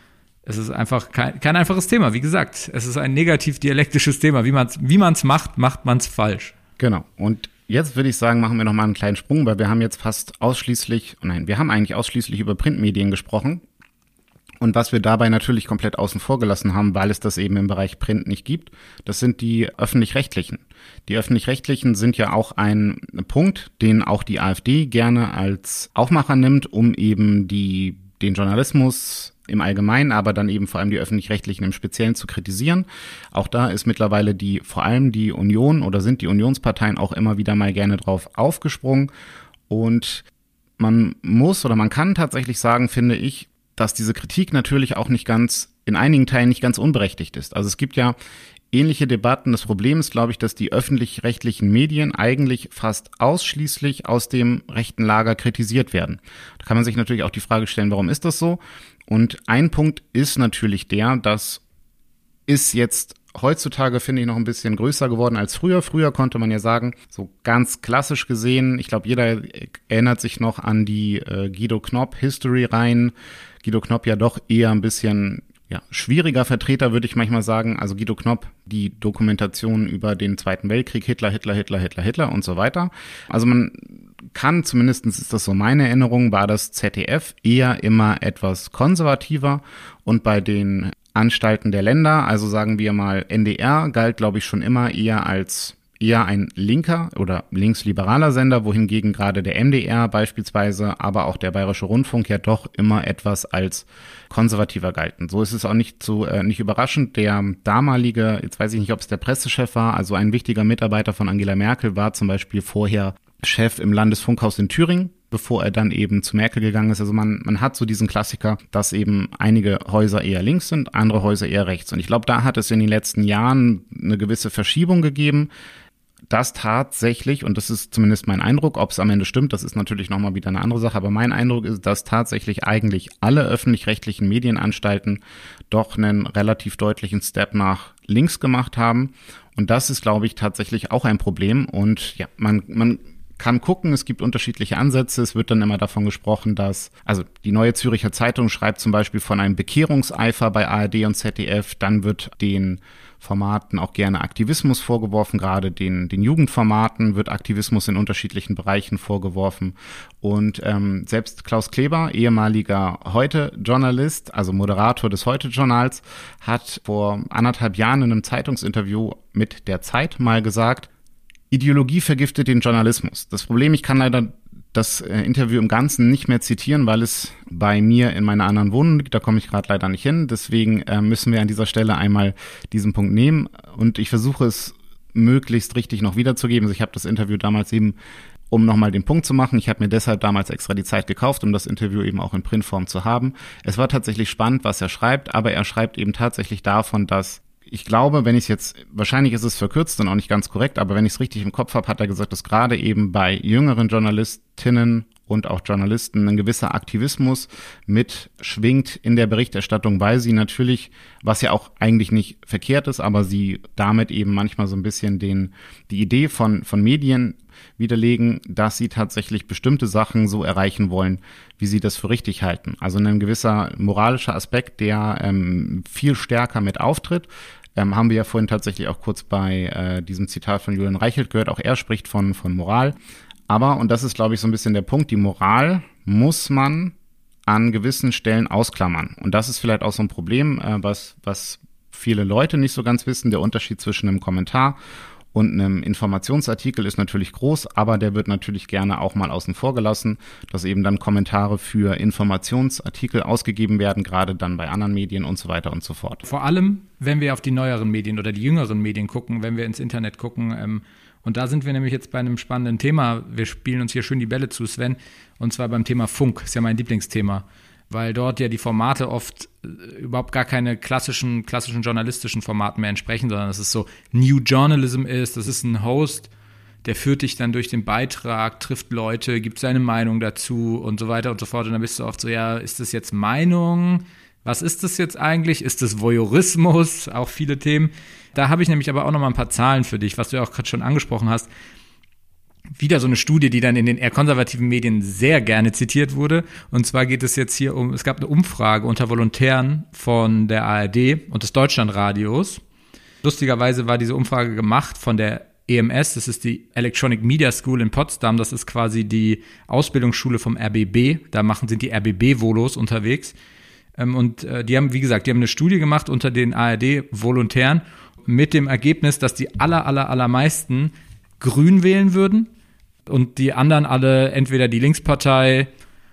Es ist einfach kein, kein einfaches Thema. Wie gesagt, es ist ein negativ-dialektisches Thema. Wie man es wie man's macht, macht man es falsch. Genau. Und jetzt würde ich sagen, machen wir noch mal einen kleinen Sprung, weil wir haben jetzt fast ausschließlich, nein, wir haben eigentlich ausschließlich über Printmedien gesprochen. Und was wir dabei natürlich komplett außen vor gelassen haben, weil es das eben im Bereich Print nicht gibt, das sind die Öffentlich-Rechtlichen. Die Öffentlich-Rechtlichen sind ja auch ein Punkt, den auch die AfD gerne als Aufmacher nimmt, um eben die den Journalismus im Allgemeinen, aber dann eben vor allem die Öffentlich-Rechtlichen im Speziellen zu kritisieren. Auch da ist mittlerweile die, vor allem die Union oder sind die Unionsparteien auch immer wieder mal gerne drauf aufgesprungen. Und man muss oder man kann tatsächlich sagen, finde ich, dass diese Kritik natürlich auch nicht ganz, in einigen Teilen nicht ganz unberechtigt ist. Also es gibt ja ähnliche Debatten. Das Problem ist, glaube ich, dass die öffentlich-rechtlichen Medien eigentlich fast ausschließlich aus dem rechten Lager kritisiert werden. Da kann man sich natürlich auch die Frage stellen, warum ist das so? Und ein Punkt ist natürlich der, das ist jetzt heutzutage, finde ich, noch ein bisschen größer geworden als früher. Früher konnte man ja sagen, so ganz klassisch gesehen, ich glaube, jeder erinnert sich noch an die äh, Guido Knopp History-Reihen. Guido Knopp ja doch eher ein bisschen ja, schwieriger Vertreter, würde ich manchmal sagen. Also Guido Knopp, die Dokumentation über den Zweiten Weltkrieg, Hitler, Hitler, Hitler, Hitler, Hitler und so weiter. Also man kann, zumindest ist das so meine Erinnerung, war das Z D F eher immer etwas konservativer und bei den Anstalten der Länder, also sagen wir mal N D R, galt, glaube ich, schon immer eher als eher ein linker oder linksliberaler Sender, wohingegen gerade der M D R beispielsweise, aber auch der Bayerische Rundfunk ja doch immer etwas als konservativer galten. So ist es auch nicht so äh, nicht überraschend. Der damalige, jetzt weiß ich nicht, ob es der Pressechef war, also ein wichtiger Mitarbeiter von Angela Merkel, war zum Beispiel vorher Chef im Landesfunkhaus in Thüringen, bevor er dann eben zu Merkel gegangen ist. Also man, man hat so diesen Klassiker, dass eben einige Häuser eher links sind, andere Häuser eher rechts. Und ich glaube, da hat es in den letzten Jahren eine gewisse Verschiebung gegeben. dass tatsächlich, und das ist zumindest mein Eindruck, ob es am Ende stimmt, das ist natürlich nochmal wieder eine andere Sache, aber mein Eindruck ist, dass tatsächlich eigentlich alle öffentlich-rechtlichen Medienanstalten doch einen relativ deutlichen Step nach links gemacht haben. Und das ist, glaube ich, tatsächlich auch ein Problem. Und ja, man, man kann gucken, es gibt unterschiedliche Ansätze. Es wird dann immer davon gesprochen, dass, also die Neue Züricher Zeitung schreibt zum Beispiel von einem Bekehrungseifer bei A R D und Z D F. Dann wird den Formaten auch gerne Aktivismus vorgeworfen, gerade den, den Jugendformaten wird Aktivismus in unterschiedlichen Bereichen vorgeworfen. Und ähm, selbst Klaus Kleber, ehemaliger Heute-Journalist, also Moderator des Heute-Journals, hat vor anderthalb Jahren in einem Zeitungsinterview mit der Zeit mal gesagt, Ideologie vergiftet den Journalismus. Das Problem, ich kann leider das äh, Interview im Ganzen nicht mehr zitieren, weil es bei mir in meiner anderen Wohnung liegt. Da komme ich gerade leider nicht hin. Deswegen äh, müssen wir an dieser Stelle einmal diesen Punkt nehmen. Und ich versuche es möglichst richtig noch wiederzugeben. Also ich habe das Interview damals eben, um nochmal den Punkt zu machen. Ich habe mir deshalb damals extra die Zeit gekauft, um das Interview eben auch in Printform zu haben. Es war tatsächlich spannend, was er schreibt, aber er schreibt eben tatsächlich davon, dass ich glaube, wenn ich es jetzt, wahrscheinlich ist es verkürzt und auch nicht ganz korrekt, aber wenn ich es richtig im Kopf habe, hat er gesagt, dass gerade eben bei jüngeren Journalistinnen und auch Journalisten ein gewisser Aktivismus mitschwingt in der Berichterstattung, weil sie natürlich, was ja auch eigentlich nicht verkehrt ist, aber sie damit eben manchmal so ein bisschen den die Idee von von Medien widerlegen, dass sie tatsächlich bestimmte Sachen so erreichen wollen, wie sie das für richtig halten. Also ein gewisser moralischer Aspekt, der ähm, viel stärker mit auftritt. Ähm, haben wir ja vorhin tatsächlich auch kurz bei äh, diesem Zitat von Julian Reichelt gehört. Auch er spricht von von Moral. Aber, und das ist, glaube ich, so ein bisschen der Punkt, die Moral muss man an gewissen Stellen ausklammern. Und das ist vielleicht auch so ein Problem, äh, was was viele Leute nicht so ganz wissen. Der Unterschied zwischen einem Kommentar und einem Informationsartikel ist natürlich groß, aber der wird natürlich gerne auch mal außen vor gelassen, dass eben dann Kommentare für Informationsartikel ausgegeben werden, gerade dann bei anderen Medien und so weiter und so fort. Vor allem, wenn wir auf die neueren Medien oder die jüngeren Medien gucken, wenn wir ins Internet gucken, ähm, und da sind wir nämlich jetzt bei einem spannenden Thema. Wir spielen uns hier schön die Bälle zu, Sven, und zwar beim Thema Funk. Ist ja mein Lieblingsthema, weil dort ja die Formate oft überhaupt gar keine klassischen, klassischen journalistischen Formaten mehr entsprechen, sondern dass es so New Journalism ist. Das ist ein Host, der führt dich dann durch den Beitrag, trifft Leute, gibt seine Meinung dazu und so weiter und so fort. Und dann bist du oft so, ja, ist das jetzt Meinung? Was ist das jetzt eigentlich? Ist das Voyeurismus? Auch viele Themen. Da habe ich nämlich aber auch noch mal ein paar Zahlen für dich, was du ja auch gerade schon angesprochen hast. Wieder so eine Studie, die dann in den eher konservativen Medien sehr gerne zitiert wurde. Und zwar geht es jetzt hier um, es gab eine Umfrage unter Volontären von der A R D und des Deutschlandradios. Lustigerweise war diese Umfrage gemacht von der E M S, das ist die Electronic Media School in Potsdam, das ist quasi die Ausbildungsschule vom R B B. Da machen, sind die R B B-Volos unterwegs. Und die haben, wie gesagt, die haben eine Studie gemacht unter den A R D-Volontären mit dem Ergebnis, dass die aller, aller, allermeisten Grün wählen würden und die anderen alle entweder die Linkspartei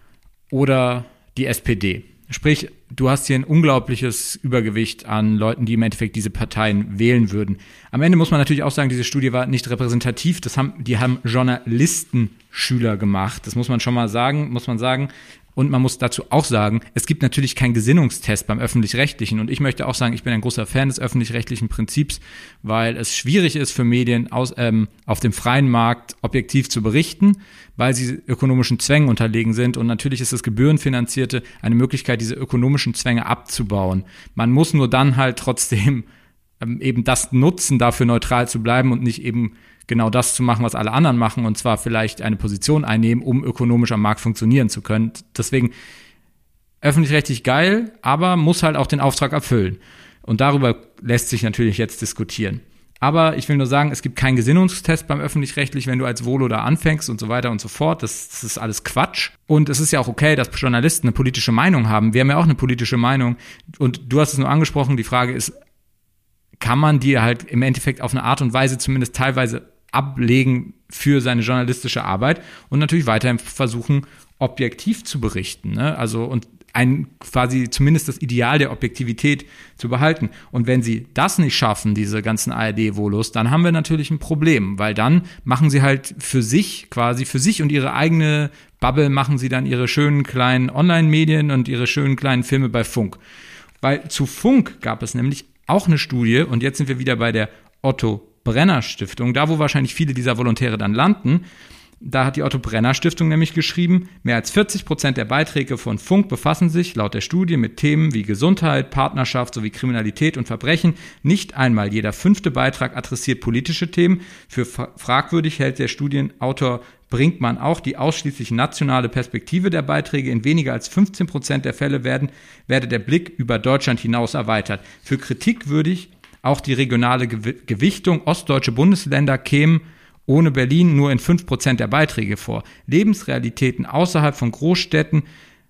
oder die S P D. Sprich, du hast hier ein unglaubliches Übergewicht an Leuten, die im Endeffekt diese Parteien wählen würden. Am Ende muss man natürlich auch sagen, diese Studie war nicht repräsentativ. Das haben, die haben Journalistenschüler gemacht. Das muss man schon mal sagen, muss man sagen. Und man muss dazu auch sagen, es gibt natürlich keinen Gesinnungstest beim Öffentlich-Rechtlichen. Und ich möchte auch sagen, ich bin ein großer Fan des öffentlich-rechtlichen Prinzips, weil es schwierig ist für Medien aus, ähm, auf dem freien Markt objektiv zu berichten, weil sie ökonomischen Zwängen unterlegen sind. Und natürlich ist das Gebührenfinanzierte eine Möglichkeit, diese ökonomischen Zwänge abzubauen. Man muss nur dann halt trotzdem ähm, eben das nutzen, dafür neutral zu bleiben und nicht eben genau das zu machen, was alle anderen machen, und zwar vielleicht eine Position einnehmen, um ökonomisch am Markt funktionieren zu können. Deswegen öffentlich-rechtlich geil, aber muss halt auch den Auftrag erfüllen. Und darüber lässt sich natürlich jetzt diskutieren. Aber ich will nur sagen, es gibt keinen Gesinnungstest beim öffentlich-rechtlich, wenn du als Volo da anfängst und so weiter und so fort. Das, das ist alles Quatsch. Und es ist ja auch okay, dass Journalisten eine politische Meinung haben. Wir haben ja auch eine politische Meinung. Und du hast es nur angesprochen, die Frage ist, kann man die halt im Endeffekt auf eine Art und Weise zumindest teilweise ablegen für seine journalistische Arbeit und natürlich weiterhin versuchen, objektiv zu berichten, ne? Also und ein quasi zumindest das Ideal der Objektivität zu behalten. Und wenn sie das nicht schaffen, diese ganzen A R D-Volos, dann haben wir natürlich ein Problem, weil dann machen sie halt für sich, quasi für sich und ihre eigene Bubble, machen sie dann ihre schönen kleinen Online-Medien und ihre schönen kleinen Filme bei Funk. Weil zu Funk gab es nämlich auch eine Studie, und jetzt sind wir wieder bei der Otto Otto-Brenner-Stiftung, da wo wahrscheinlich viele dieser Volontäre dann landen. Da hat die Otto-Brenner-Stiftung nämlich geschrieben, mehr als vierzig Prozent der Beiträge von Funk befassen sich laut der Studie mit Themen wie Gesundheit, Partnerschaft sowie Kriminalität und Verbrechen. Nicht einmal jeder fünfte Beitrag adressiert politische Themen. Für fragwürdig hält der Studienautor Brinkmann auch die ausschließlich nationale Perspektive der Beiträge. In weniger als fünfzehn Prozent der Fälle werden, werde der Blick über Deutschland hinaus erweitert. Für kritikwürdig auch die regionale Gewichtung. Ostdeutsche Bundesländer kämen ohne Berlin nur in fünf Prozent der Beiträge vor. Lebensrealitäten außerhalb von Großstädten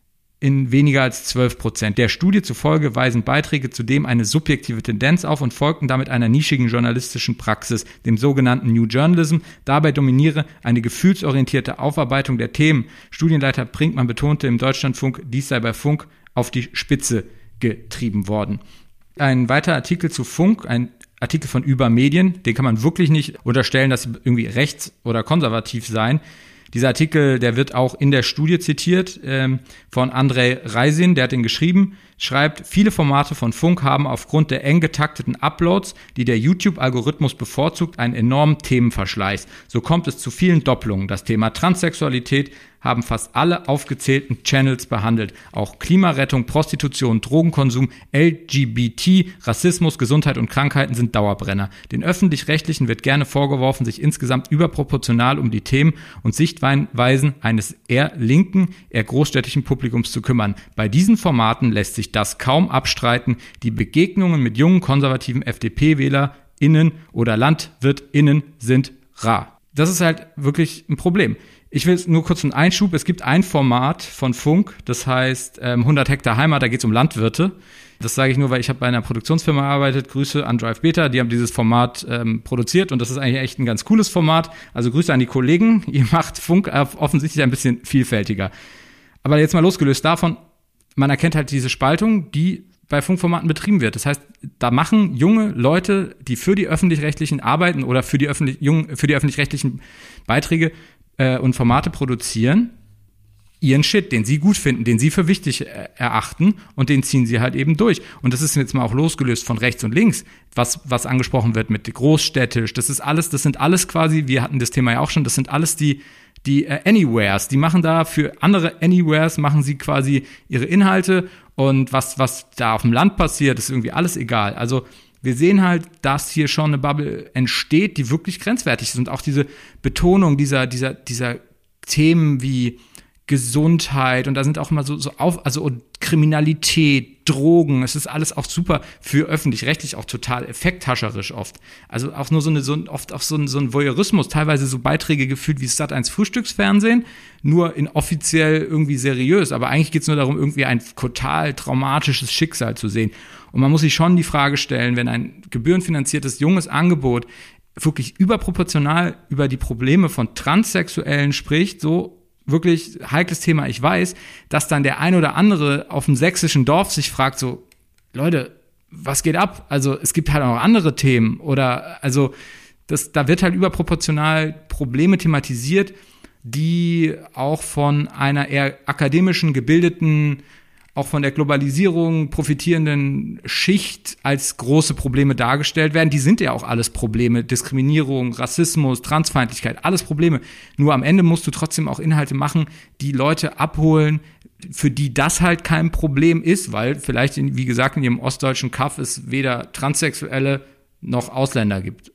in weniger als zwölf Prozent. Der Studie zufolge weisen Beiträge zudem eine subjektive Tendenz auf und folgten damit einer nischigen journalistischen Praxis, dem sogenannten New Journalism. Dabei dominiere eine gefühlsorientierte Aufarbeitung der Themen. Studienleiter Brinkmann betonte im Deutschlandfunk, dies sei bei Funk auf die Spitze getrieben worden. Ein weiterer Artikel zu Funk, ein Artikel von Übermedien, den kann man wirklich nicht unterstellen, dass sie irgendwie rechts- oder konservativ seien. Dieser Artikel, der wird auch in der Studie zitiert ähm, von Andrei Reisin, der hat ihn geschrieben, schreibt, viele Formate von Funk haben aufgrund der eng getakteten Uploads, die der YouTube-Algorithmus bevorzugt, einen enormen Themenverschleiß. So kommt es zu vielen Doppelungen. Das Thema Transsexualität haben fast alle aufgezählten Channels behandelt. Auch Klimarettung, Prostitution, Drogenkonsum, L G B T, Rassismus, Gesundheit und Krankheiten sind Dauerbrenner. Den Öffentlich-Rechtlichen wird gerne vorgeworfen, sich insgesamt überproportional um die Themen und Sichtweisen eines eher linken, eher großstädtischen Publikums zu kümmern. Bei diesen Formaten lässt sich das kaum abstreiten. Die Begegnungen mit jungen konservativen F D P-WählerInnen oder LandwirtInnen sind rar. Das ist halt wirklich ein Problem. Ich will nur kurz einen Einschub. Es gibt ein Format von Funk, das heißt ähm, hundert Hektar Heimat, da geht es um Landwirte. Das sage ich nur, weil ich habe bei einer Produktionsfirma gearbeitet. Grüße an Drive Beta, die haben dieses Format ähm, produziert und das ist eigentlich echt ein ganz cooles Format. Also Grüße an die Kollegen. Ihr macht Funk offensichtlich ein bisschen vielfältiger. Aber jetzt mal losgelöst davon, man erkennt halt diese Spaltung, die bei Funkformaten betrieben wird. Das heißt, da machen junge Leute, die für die Öffentlich-Rechtlichen arbeiten oder für die, öffentlich, jung, für die öffentlich-rechtlichen Beiträge äh, und Formate produzieren, ihren Shit, den sie gut finden, den sie für wichtig äh, erachten und den ziehen sie halt eben durch. Und das ist jetzt mal auch losgelöst von rechts und links, was, was angesprochen wird mit großstädtisch. Das ist alles, das sind alles quasi, wir hatten das Thema ja auch schon, das sind alles die Die äh, Anywheres, die machen da für andere Anywheres, machen sie quasi ihre Inhalte und was, was da auf dem Land passiert, ist irgendwie alles egal. Also wir sehen halt, dass hier schon eine Bubble entsteht, die wirklich grenzwertig ist und auch diese Betonung dieser, dieser, dieser Themen wie Gesundheit und da sind auch immer so, so auf, also und Kriminalität, Drogen, es ist alles auch super für öffentlich-rechtlich, auch total effekthascherisch oft. Also auch nur so eine, so ein, oft auch so ein, so ein Voyeurismus, teilweise so Beiträge gefühlt wie Sat eins Frühstücksfernsehen, nur in offiziell irgendwie seriös, aber eigentlich geht es nur darum, irgendwie ein total traumatisches Schicksal zu sehen. Und man muss sich schon die Frage stellen, wenn ein gebührenfinanziertes junges Angebot wirklich überproportional über die Probleme von Transsexuellen spricht, so wirklich heikles Thema, ich weiß, dass dann der ein oder andere auf dem sächsischen Dorf sich fragt, so, Leute, was geht ab? Also es gibt halt auch andere Themen oder, also das, da wird halt überproportional Probleme thematisiert, die auch von einer eher akademischen, gebildeten, auch von der Globalisierung profitierenden Schicht als große Probleme dargestellt werden. Die sind ja auch alles Probleme. Diskriminierung, Rassismus, Transfeindlichkeit, alles Probleme. Nur am Ende musst du trotzdem auch Inhalte machen, die Leute abholen, für die das halt kein Problem ist, weil vielleicht, in, wie gesagt, in ihrem ostdeutschen Kaff es weder Transsexuelle noch Ausländer gibt.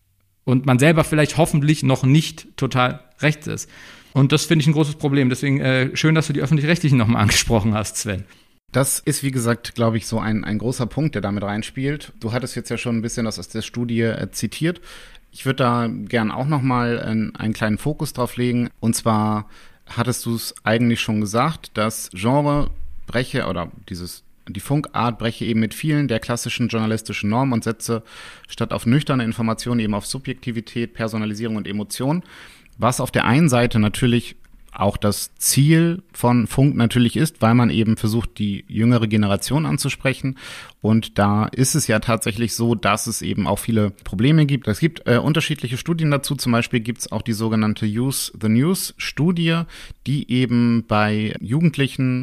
Und man selber vielleicht hoffentlich noch nicht total rechts ist. Und das finde ich ein großes Problem. Deswegen äh, schön, dass du die Öffentlich-Rechtlichen nochmal angesprochen hast, Sven. Das ist, wie gesagt, glaube ich, so ein, ein großer Punkt, der damit reinspielt. Du hattest jetzt ja schon ein bisschen das aus der Studie äh, zitiert. Ich würde da gern auch nochmal einen, einen kleinen Fokus drauf legen. Und zwar hattest du es eigentlich schon gesagt, dass Genre breche oder dieses die Funkart breche eben mit vielen der klassischen journalistischen Normen und setze statt auf nüchterne Informationen eben auf Subjektivität, Personalisierung und Emotion. Was auf der einen Seite natürlich auch das Ziel von Funk natürlich ist, weil man eben versucht, die jüngere Generation anzusprechen. Und da ist es ja tatsächlich so, dass es eben auch viele Probleme gibt. Es gibt äh, unterschiedliche Studien dazu. Zum Beispiel gibt es auch die sogenannte Use the News Studie, die eben bei Jugendlichen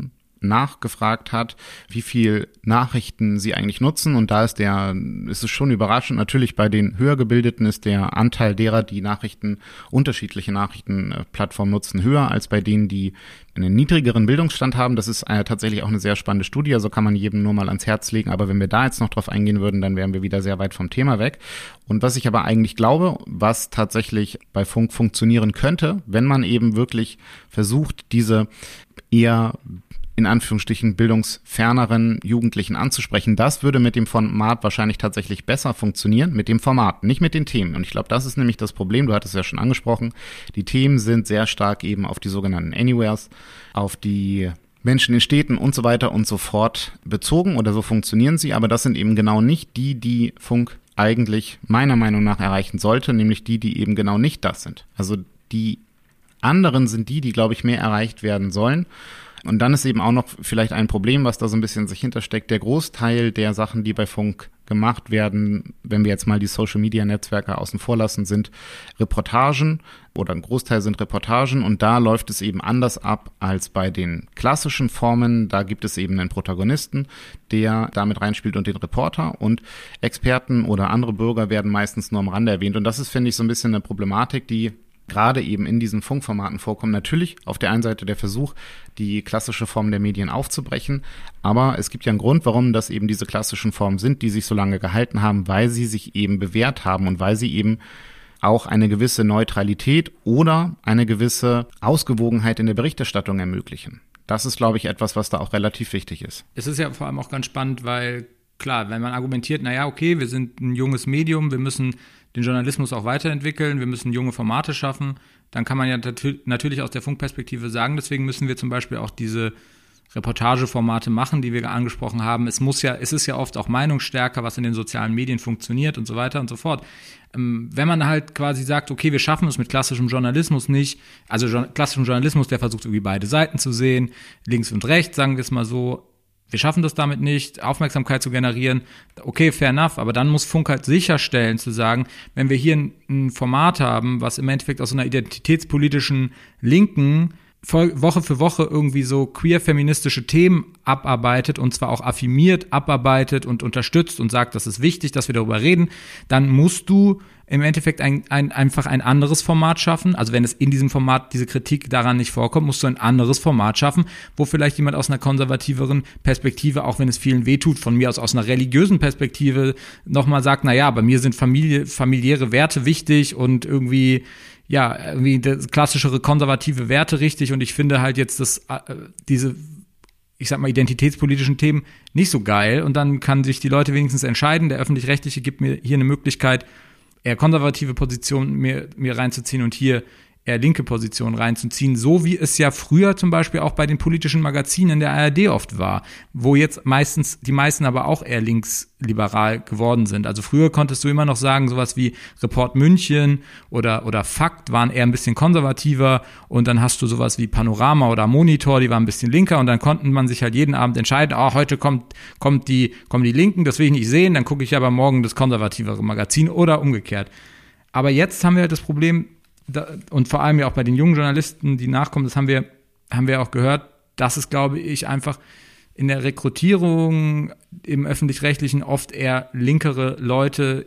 nachgefragt hat, wie viel Nachrichten sie eigentlich nutzen. Und da ist der, ist es schon überraschend. Natürlich bei den Höhergebildeten ist der Anteil derer, die Nachrichten, unterschiedliche Nachrichtenplattformen nutzen, höher als bei denen, die einen niedrigeren Bildungsstand haben. Das ist äh, tatsächlich auch eine sehr spannende Studie, also kann man jedem nur mal ans Herz legen. Aber wenn wir da jetzt noch drauf eingehen würden, dann wären wir wieder sehr weit vom Thema weg. Und was ich aber eigentlich glaube, was tatsächlich bei Funk funktionieren könnte, wenn man eben wirklich versucht, diese eher in Anführungsstrichen bildungsferneren Jugendlichen anzusprechen. Das würde mit dem Format wahrscheinlich tatsächlich besser funktionieren, mit dem Format, nicht mit den Themen. Und ich glaube, das ist nämlich das Problem, du hattest es ja schon angesprochen, die Themen sind sehr stark eben auf die sogenannten Anywheres, auf die Menschen in Städten und so weiter und so fort bezogen oder so funktionieren sie, aber das sind eben genau nicht die, die Funk eigentlich meiner Meinung nach erreichen sollte, nämlich die, die eben genau nicht das sind. Also die anderen sind die, die, glaube ich, mehr erreicht werden sollen. Und dann ist eben auch noch vielleicht ein Problem, was da so ein bisschen sich hintersteckt. Der Großteil der Sachen, die bei Funk gemacht werden, wenn wir jetzt mal die Social-Media-Netzwerke außen vor lassen, sind Reportagen oder ein Großteil sind Reportagen. Und da läuft es eben anders ab als bei den klassischen Formen. Da gibt es eben einen Protagonisten, der damit reinspielt und den Reporter. Und Experten oder andere Bürger werden meistens nur am Rande erwähnt. Und das ist, finde ich, so ein bisschen eine Problematik, die gerade eben in diesen Funkformaten vorkommen. Natürlich auf der einen Seite der Versuch, die klassische Form der Medien aufzubrechen, aber es gibt ja einen Grund, warum das eben diese klassischen Formen sind, die sich so lange gehalten haben, weil sie sich eben bewährt haben und weil sie eben auch eine gewisse Neutralität oder eine gewisse Ausgewogenheit in der Berichterstattung ermöglichen. Das ist, glaube ich, etwas, was da auch relativ wichtig ist. Es ist ja vor allem auch ganz spannend, weil klar, wenn man argumentiert, naja, okay, wir sind ein junges Medium, wir müssen den Journalismus auch weiterentwickeln, wir müssen junge Formate schaffen, dann kann man ja natürlich aus der Funkperspektive sagen, deswegen müssen wir zum Beispiel auch diese Reportageformate machen, die wir angesprochen haben. Es muss ja, es ist ja oft auch meinungsstärker, was in den sozialen Medien funktioniert und so weiter und so fort. Wenn man halt quasi sagt, okay, wir schaffen es mit klassischem Journalismus nicht, also klassischem Journalismus, der versucht irgendwie beide Seiten zu sehen, links und rechts, sagen wir es mal so, wir schaffen das damit nicht, Aufmerksamkeit zu generieren. Okay, fair enough, aber dann muss Funk halt sicherstellen, zu sagen, wenn wir hier ein, ein Format haben, was im Endeffekt aus einer identitätspolitischen Linken Woche für Woche irgendwie so queer-feministische Themen abarbeitet und zwar auch affirmiert, abarbeitet und unterstützt und sagt, das ist wichtig, dass wir darüber reden, dann musst du im Endeffekt ein, ein, einfach ein anderes Format schaffen. Also wenn es in diesem Format diese Kritik daran nicht vorkommt, musst du ein anderes Format schaffen, wo vielleicht jemand aus einer konservativeren Perspektive, auch wenn es vielen wehtut, von mir aus aus einer religiösen Perspektive nochmal sagt, na ja, bei mir sind Familie, familiäre Werte wichtig und irgendwie ja, irgendwie das klassischere konservative Werte richtig und ich finde halt jetzt das, äh, diese, ich sag mal, identitätspolitischen Themen nicht so geil und dann kann sich die Leute wenigstens entscheiden, der Öffentlich-Rechtliche gibt mir hier eine Möglichkeit, eher konservative Positionen mir, mir reinzuziehen und hier eher linke Positionen reinzuziehen, so wie es ja früher zum Beispiel auch bei den politischen Magazinen in der A R D oft war, wo jetzt meistens, die meisten aber auch eher linksliberal geworden sind. Also früher konntest du immer noch sagen, sowas wie Report München oder, oder Fakt waren eher ein bisschen konservativer und dann hast du sowas wie Panorama oder Monitor, die waren ein bisschen linker und dann konnten man sich halt jeden Abend entscheiden, oh, heute kommt, kommt die, kommen die Linken, das will ich nicht sehen, dann gucke ich aber morgen das konservativere Magazin oder umgekehrt. Aber jetzt haben wir halt das Problem, Da, und vor allem ja auch bei den jungen Journalisten, die nachkommen, das haben wir, haben wir auch gehört, dass es, glaube ich, einfach in der Rekrutierung im Öffentlich-Rechtlichen oft eher linkere Leute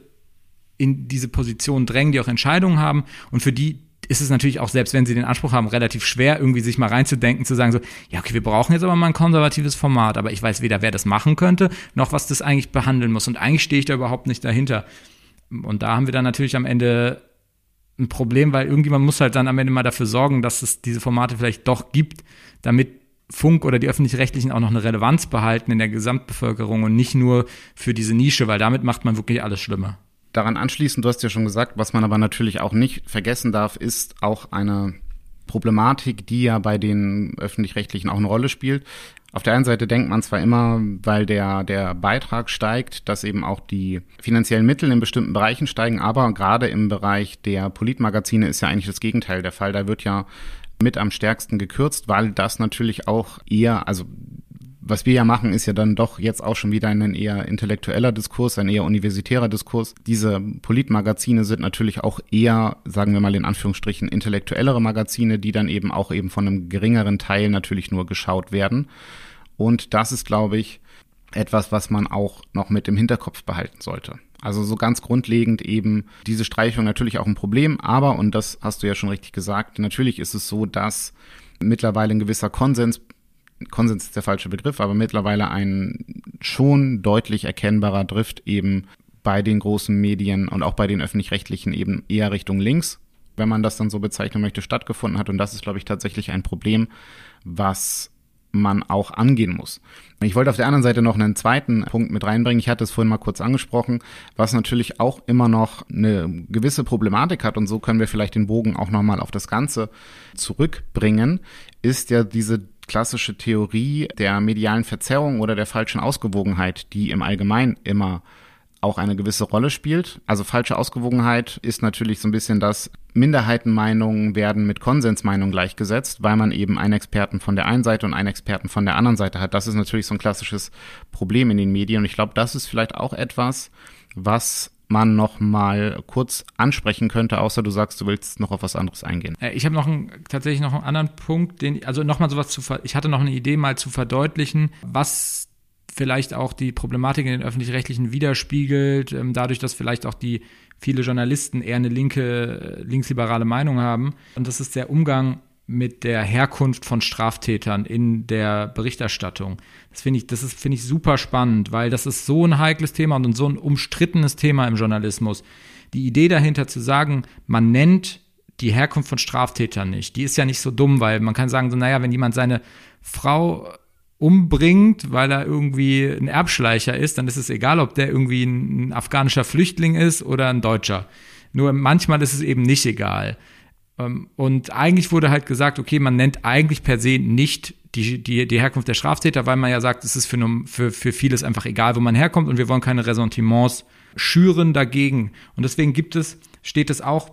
in diese Position drängen, die auch Entscheidungen haben. Und für die ist es natürlich auch, selbst wenn sie den Anspruch haben, relativ schwer, irgendwie sich mal reinzudenken, zu sagen so, ja, okay, wir brauchen jetzt aber mal ein konservatives Format, aber ich weiß weder, wer das machen könnte, noch was das eigentlich behandeln muss. Und eigentlich stehe ich da überhaupt nicht dahinter. Und da haben wir dann natürlich am Ende ein Problem, weil irgendjemand muss halt dann am Ende mal dafür sorgen, dass es diese Formate vielleicht doch gibt, damit Funk oder die Öffentlich-Rechtlichen auch noch eine Relevanz behalten in der Gesamtbevölkerung und nicht nur für diese Nische, weil damit macht man wirklich alles schlimmer. Daran anschließend, du hast ja schon gesagt, was man aber natürlich auch nicht vergessen darf, ist auch eine Problematik, die ja bei den Öffentlich-Rechtlichen auch eine Rolle spielt. Auf der einen Seite denkt man zwar immer, weil der, der Beitrag steigt, dass eben auch die finanziellen Mittel in bestimmten Bereichen steigen, aber gerade im Bereich der Politmagazine ist ja eigentlich das Gegenteil der Fall. Da wird ja mit am stärksten gekürzt, weil das natürlich auch eher, also was wir ja machen, ist ja dann doch jetzt auch schon wieder ein eher intellektueller Diskurs, ein eher universitärer Diskurs. Diese Politmagazine sind natürlich auch eher, sagen wir mal in Anführungsstrichen, intellektuellere Magazine, die dann eben auch eben von einem geringeren Teil natürlich nur geschaut werden. Und das ist, glaube ich, etwas, was man auch noch mit im Hinterkopf behalten sollte. Also so ganz grundlegend eben diese Streichung natürlich auch ein Problem, aber, und das hast du ja schon richtig gesagt, natürlich ist es so, dass mittlerweile ein gewisser Konsens, Konsens ist der falsche Begriff, aber mittlerweile ein schon deutlich erkennbarer Drift eben bei den großen Medien und auch bei den öffentlich-rechtlichen eben eher Richtung links, wenn man das dann so bezeichnen möchte, stattgefunden hat. Und das ist, glaube ich, tatsächlich ein Problem, was man auch angehen muss. Ich wollte auf der anderen Seite noch einen zweiten Punkt mit reinbringen. Ich hatte es vorhin mal kurz angesprochen, was natürlich auch immer noch eine gewisse Problematik hat, und so können wir vielleicht den Bogen auch nochmal auf das Ganze zurückbringen, ist ja diese klassische Theorie der medialen Verzerrung oder der falschen Ausgewogenheit, die im Allgemeinen immer auch eine gewisse Rolle spielt. Also falsche Ausgewogenheit ist natürlich so ein bisschen das, Minderheitenmeinungen werden mit Konsensmeinungen gleichgesetzt, weil man eben einen Experten von der einen Seite und einen Experten von der anderen Seite hat. Das ist natürlich so ein klassisches Problem in den Medien, und ich glaube, das ist vielleicht auch etwas, was man noch mal kurz ansprechen könnte, außer du sagst, du willst noch auf was anderes eingehen. Ich habe noch einen, tatsächlich noch einen anderen Punkt, den, also noch mal sowas zu, ich hatte noch eine Idee mal zu verdeutlichen, was vielleicht auch die Problematik in den Öffentlich-Rechtlichen widerspiegelt, dadurch, dass vielleicht auch die viele Journalisten eher eine linke, linksliberale Meinung haben. Und das ist der Umgang mit der Herkunft von Straftätern in der Berichterstattung. Das finde ich, das ist, finde ich super spannend, weil das ist so ein heikles Thema und so ein umstrittenes Thema im Journalismus. Die Idee dahinter zu sagen, man nennt die Herkunft von Straftätern nicht, die ist ja nicht so dumm, weil man kann sagen, so, naja, wenn jemand seine Frau umbringt, weil er irgendwie ein Erbschleicher ist, dann ist es egal, ob der irgendwie ein afghanischer Flüchtling ist oder ein Deutscher. Nur manchmal ist es eben nicht egal. Und eigentlich wurde halt gesagt, okay, man nennt eigentlich per se nicht die, die, die Herkunft der Straftäter, weil man ja sagt, es ist für, für, für vieles einfach egal, wo man herkommt, und wir wollen keine Ressentiments schüren dagegen. Und deswegen gibt es, steht es auch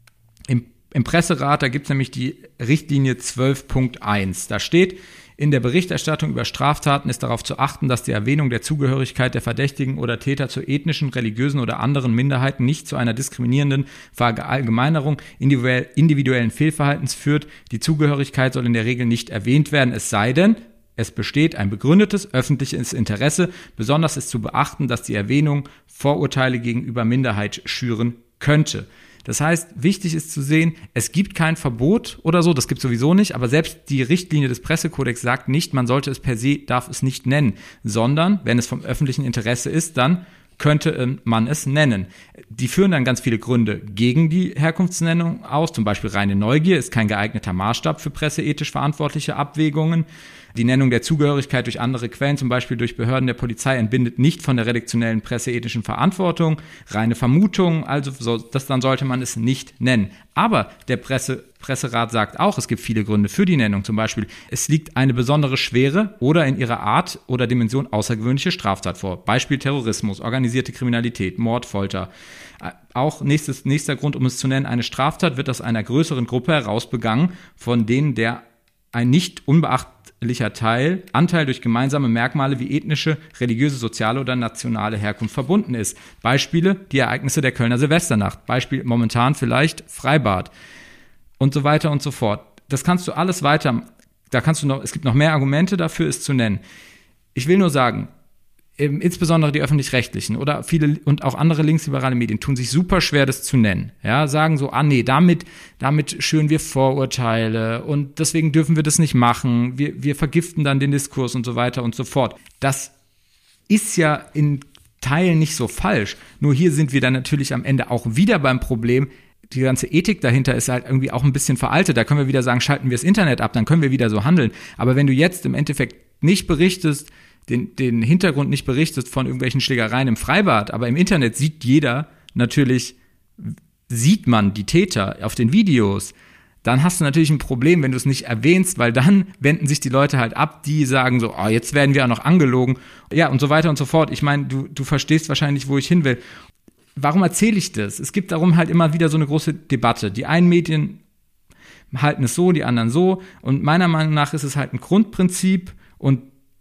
im, im Presserat, da gibt es nämlich die Richtlinie zwölf Punkt eins. Da steht: In der Berichterstattung über Straftaten ist darauf zu achten, dass die Erwähnung der Zugehörigkeit der Verdächtigen oder Täter zu ethnischen, religiösen oder anderen Minderheiten nicht zu einer diskriminierenden Verallgemeinerung individuellen Fehlverhaltens führt. Die Zugehörigkeit soll in der Regel nicht erwähnt werden, es sei denn, es besteht ein begründetes öffentliches Interesse. Besonders ist zu beachten, dass die Erwähnung Vorurteile gegenüber Minderheit schüren könnte. Das heißt, wichtig ist zu sehen, es gibt kein Verbot oder so, das gibt es sowieso nicht, aber selbst die Richtlinie des Pressekodex sagt nicht, man sollte es per se, darf es nicht nennen, sondern wenn es vom öffentlichen Interesse ist, dann könnte man es nennen. Die führen dann ganz viele Gründe gegen die Herkunftsnennung aus, zum Beispiel reine Neugier ist kein geeigneter Maßstab für presseethisch verantwortliche Abwägungen. Die Nennung der Zugehörigkeit durch andere Quellen, zum Beispiel durch Behörden der Polizei, entbindet nicht von der redaktionellen presseethischen Verantwortung. Reine Vermutung, also so, das, dann sollte man es nicht nennen. Aber der Presse, Presserat sagt auch, es gibt viele Gründe für die Nennung. Zum Beispiel, es liegt eine besondere Schwere oder in ihrer Art oder Dimension außergewöhnliche Straftat vor. Beispiel Terrorismus, organisierte Kriminalität, Mord, Folter. Auch nächstes, nächster Grund, um es zu nennen, eine Straftat wird aus einer größeren Gruppe heraus begangen, von denen der ein nicht unbeachtlicher Teil, Anteil durch gemeinsame Merkmale wie ethnische, religiöse, soziale oder nationale Herkunft verbunden ist. Beispiele, die Ereignisse der Kölner Silvesternacht. Beispiel momentan vielleicht Freibad. Und so weiter und so fort. Das kannst du alles weiter, da kannst du noch, es gibt noch mehr Argumente dafür, es zu nennen. Ich will nur sagen, eben insbesondere die Öffentlich-Rechtlichen oder viele und auch andere linksliberale Medien tun sich super schwer, das zu nennen. Ja, sagen so, ah nee, damit, damit schüren wir Vorurteile und deswegen dürfen wir das nicht machen. Wir, wir vergiften dann den Diskurs und so weiter und so fort. Das ist ja in Teilen nicht so falsch. Nur hier sind wir dann natürlich am Ende auch wieder beim Problem, die ganze Ethik dahinter ist halt irgendwie auch ein bisschen veraltet. Da können wir wieder sagen, schalten wir das Internet ab, dann können wir wieder so handeln. Aber wenn du jetzt im Endeffekt nicht berichtest, den, den Hintergrund nicht berichtest von irgendwelchen Schlägereien im Freibad, aber im Internet sieht jeder natürlich, sieht man die Täter auf den Videos, dann hast du natürlich ein Problem, wenn du es nicht erwähnst, weil dann wenden sich die Leute halt ab, die sagen so, oh, jetzt werden wir auch noch angelogen, ja, und so weiter und so fort. Ich meine, du, du verstehst wahrscheinlich, wo ich hin will. Warum erzähle ich das? Es gibt darum halt immer wieder so eine große Debatte. Die einen Medien halten es so, die anderen so. Und meiner Meinung nach ist es halt ein Grundprinzip und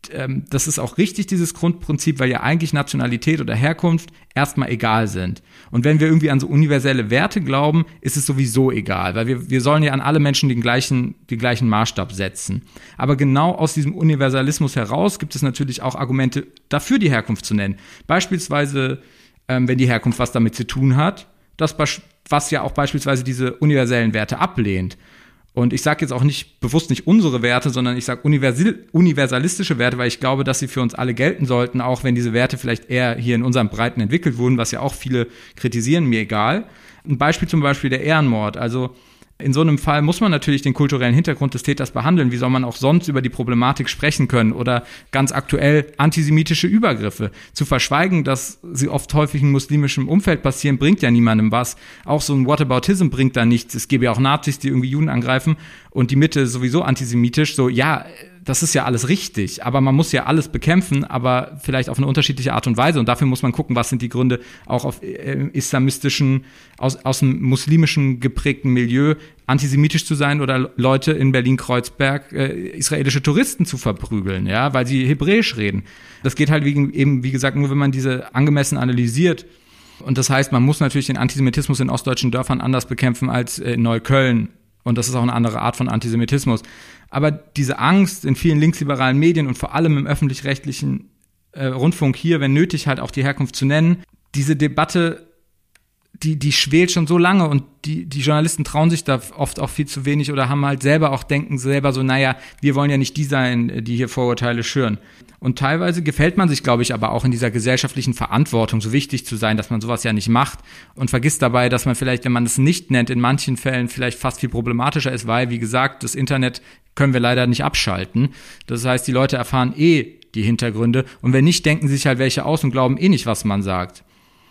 ähm, das ist auch richtig, dieses Grundprinzip, weil ja eigentlich Nationalität oder Herkunft erstmal egal sind. Und wenn wir irgendwie an so universelle Werte glauben, ist es sowieso egal, weil wir, wir sollen ja an alle Menschen den gleichen, den gleichen Maßstab setzen. Aber genau aus diesem Universalismus heraus gibt es natürlich auch Argumente dafür, die Herkunft zu nennen. Beispielsweise, ähm, wenn die Herkunft was damit zu tun hat, das, was ja auch beispielsweise diese universellen Werte ablehnt. Und ich sage jetzt auch nicht bewusst nicht unsere Werte, sondern ich sage universalistische Werte, weil ich glaube, dass sie für uns alle gelten sollten, auch wenn diese Werte vielleicht eher hier in unseren Breiten entwickelt wurden, was ja auch viele kritisieren, mir egal. Ein Beispiel zum Beispiel der Ehrenmord. Also in so einem Fall muss man natürlich den kulturellen Hintergrund des Täters behandeln. Wie soll man auch sonst über die Problematik sprechen können? Oder ganz aktuell antisemitische Übergriffe. Zu verschweigen, dass sie oft häufig in muslimischem Umfeld passieren, bringt ja niemandem was. Auch so ein Whataboutism bringt da nichts. Es gäbe ja auch Nazis, die irgendwie Juden angreifen und die Mitte ist sowieso antisemitisch. So, ja, das ist ja alles richtig, aber man muss ja alles bekämpfen, aber vielleicht auf eine unterschiedliche Art und Weise. Und dafür muss man gucken, was sind die Gründe auch auf äh, islamistischen, aus, aus dem muslimischen geprägten Milieu antisemitisch zu sein oder Leute in Berlin-Kreuzberg äh, israelische Touristen zu verprügeln, ja, weil sie Hebräisch reden. Das geht halt wie, eben, wie gesagt, nur wenn man diese angemessen analysiert. Und das heißt, man muss natürlich den Antisemitismus in ostdeutschen Dörfern anders bekämpfen als in Neukölln. Und das ist auch eine andere Art von Antisemitismus. Aber diese Angst in vielen linksliberalen Medien und vor allem im öffentlich-rechtlichen äh, Rundfunk hier, wenn nötig, halt auch die Herkunft zu nennen, diese Debatte, die, die schwelt schon so lange und die, die Journalisten trauen sich da oft auch viel zu wenig oder haben halt selber auch, denken selber so, naja, wir wollen ja nicht die sein, die hier Vorurteile schüren. Und teilweise gefällt man sich, glaube ich, aber auch in dieser gesellschaftlichen Verantwortung, so wichtig zu sein, dass man sowas ja nicht macht und vergisst dabei, dass man vielleicht, wenn man es nicht nennt, in manchen Fällen vielleicht fast viel problematischer ist, weil, wie gesagt, das Internet können wir leider nicht abschalten. Das heißt, die Leute erfahren eh die Hintergründe und wenn nicht, denken sich halt welche aus und glauben eh nicht, was man sagt.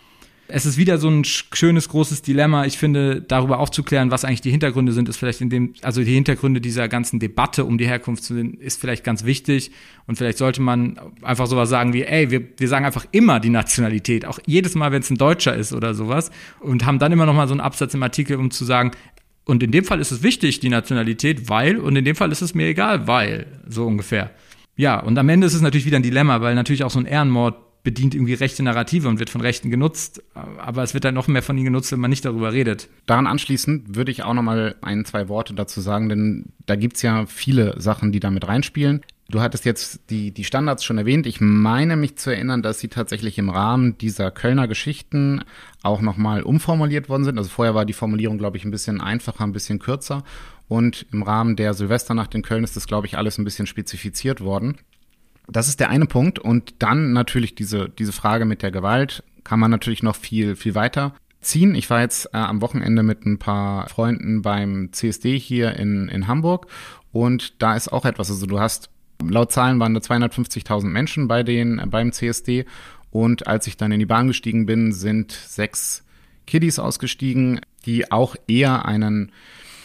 Es ist wieder so ein schönes, großes Dilemma. Ich finde, darüber aufzuklären, was eigentlich die Hintergründe sind, ist vielleicht in dem, also die Hintergründe dieser ganzen Debatte um die Herkunft zu sind, ist vielleicht ganz wichtig. Und vielleicht sollte man einfach sowas sagen wie, ey, wir, wir sagen einfach immer die Nationalität, auch jedes Mal, wenn es ein Deutscher ist oder sowas. Und haben dann immer noch mal so einen Absatz im Artikel, um zu sagen, und in dem Fall ist es wichtig, die Nationalität, weil, und in dem Fall ist es mir egal, weil, so ungefähr. Ja, und am Ende ist es natürlich wieder ein Dilemma, weil natürlich auch so ein Ehrenmord bedient irgendwie rechte Narrative und wird von Rechten genutzt, aber es wird dann noch mehr von ihnen genutzt, wenn man nicht darüber redet. Daran anschließend würde ich auch noch mal ein, zwei Worte dazu sagen, denn da gibt's ja viele Sachen, die da mit reinspielen. Du hattest jetzt die, die Standards schon erwähnt. Ich meine mich zu erinnern, dass sie tatsächlich im Rahmen dieser Kölner Geschichten auch noch mal umformuliert worden sind. Also vorher war die Formulierung, glaube ich, ein bisschen einfacher, ein bisschen kürzer. Und im Rahmen der Silvesternacht in Köln ist das, glaube ich, alles ein bisschen spezifiziert worden. Das ist der eine Punkt. Und dann natürlich diese, diese Frage mit der Gewalt kann man natürlich noch viel, viel weiter ziehen. Ich war jetzt äh, am Wochenende mit ein paar Freunden beim C S D hier in, in Hamburg und da ist auch etwas, also du hast, laut Zahlen waren da zweihundertfünfzigtausend Menschen bei den, beim C S D und als ich dann in die Bahn gestiegen bin, sind sechs Kiddies ausgestiegen, die auch eher einen,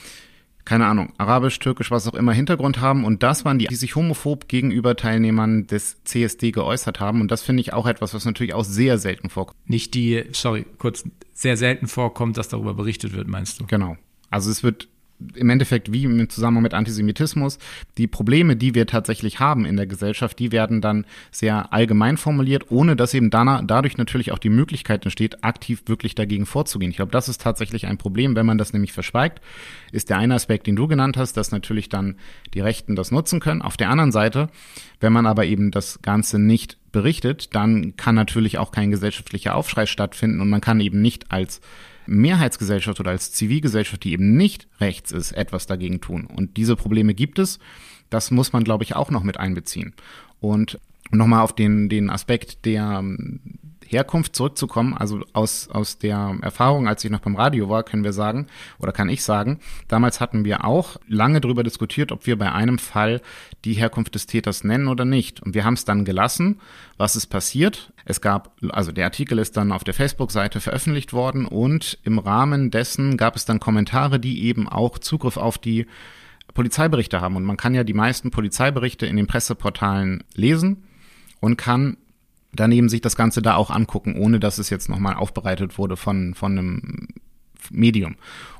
keine Ahnung, arabisch, türkisch, was auch immer Hintergrund haben. Und das waren die, die sich homophob gegenüber Teilnehmern des C S D geäußert haben. Und das finde ich auch etwas, was natürlich auch sehr selten vorkommt. Nicht die, sorry, kurz, sehr selten vorkommt, dass darüber berichtet wird, meinst du? Genau. Also es wird im Endeffekt wie im Zusammenhang mit Antisemitismus, die Probleme, die wir tatsächlich haben in der Gesellschaft, die werden dann sehr allgemein formuliert, ohne dass eben dann, dadurch natürlich auch die Möglichkeit entsteht, aktiv wirklich dagegen vorzugehen. Ich glaube, das ist tatsächlich ein Problem, wenn man das nämlich verschweigt, ist der eine Aspekt, den du genannt hast, dass natürlich dann die Rechten das nutzen können. Auf der anderen Seite, wenn man aber eben das Ganze nicht berichtet, dann kann natürlich auch kein gesellschaftlicher Aufschrei stattfinden und man kann eben nicht als Mehrheitsgesellschaft oder als Zivilgesellschaft, die eben nicht rechts ist, etwas dagegen tun. Und diese Probleme gibt es. Das muss man, glaube ich, auch noch mit einbeziehen. Und nochmal auf den, den Aspekt der Herkunft zurückzukommen, also aus, aus der Erfahrung, als ich noch beim Radio war, können wir sagen, oder kann ich sagen, damals hatten wir auch lange darüber diskutiert, ob wir bei einem Fall die Herkunft des Täters nennen oder nicht. Und wir haben es dann gelassen. Was ist passiert? Es gab, also der Artikel ist dann auf der Facebook-Seite veröffentlicht worden und im Rahmen dessen gab es dann Kommentare, die eben auch Zugriff auf die Polizeiberichte haben. Und man kann ja die meisten Polizeiberichte in den Presseportalen lesen und kann daneben sich das Ganze da auch angucken, ohne dass es jetzt nochmal aufbereitet wurde von, von einem Medium.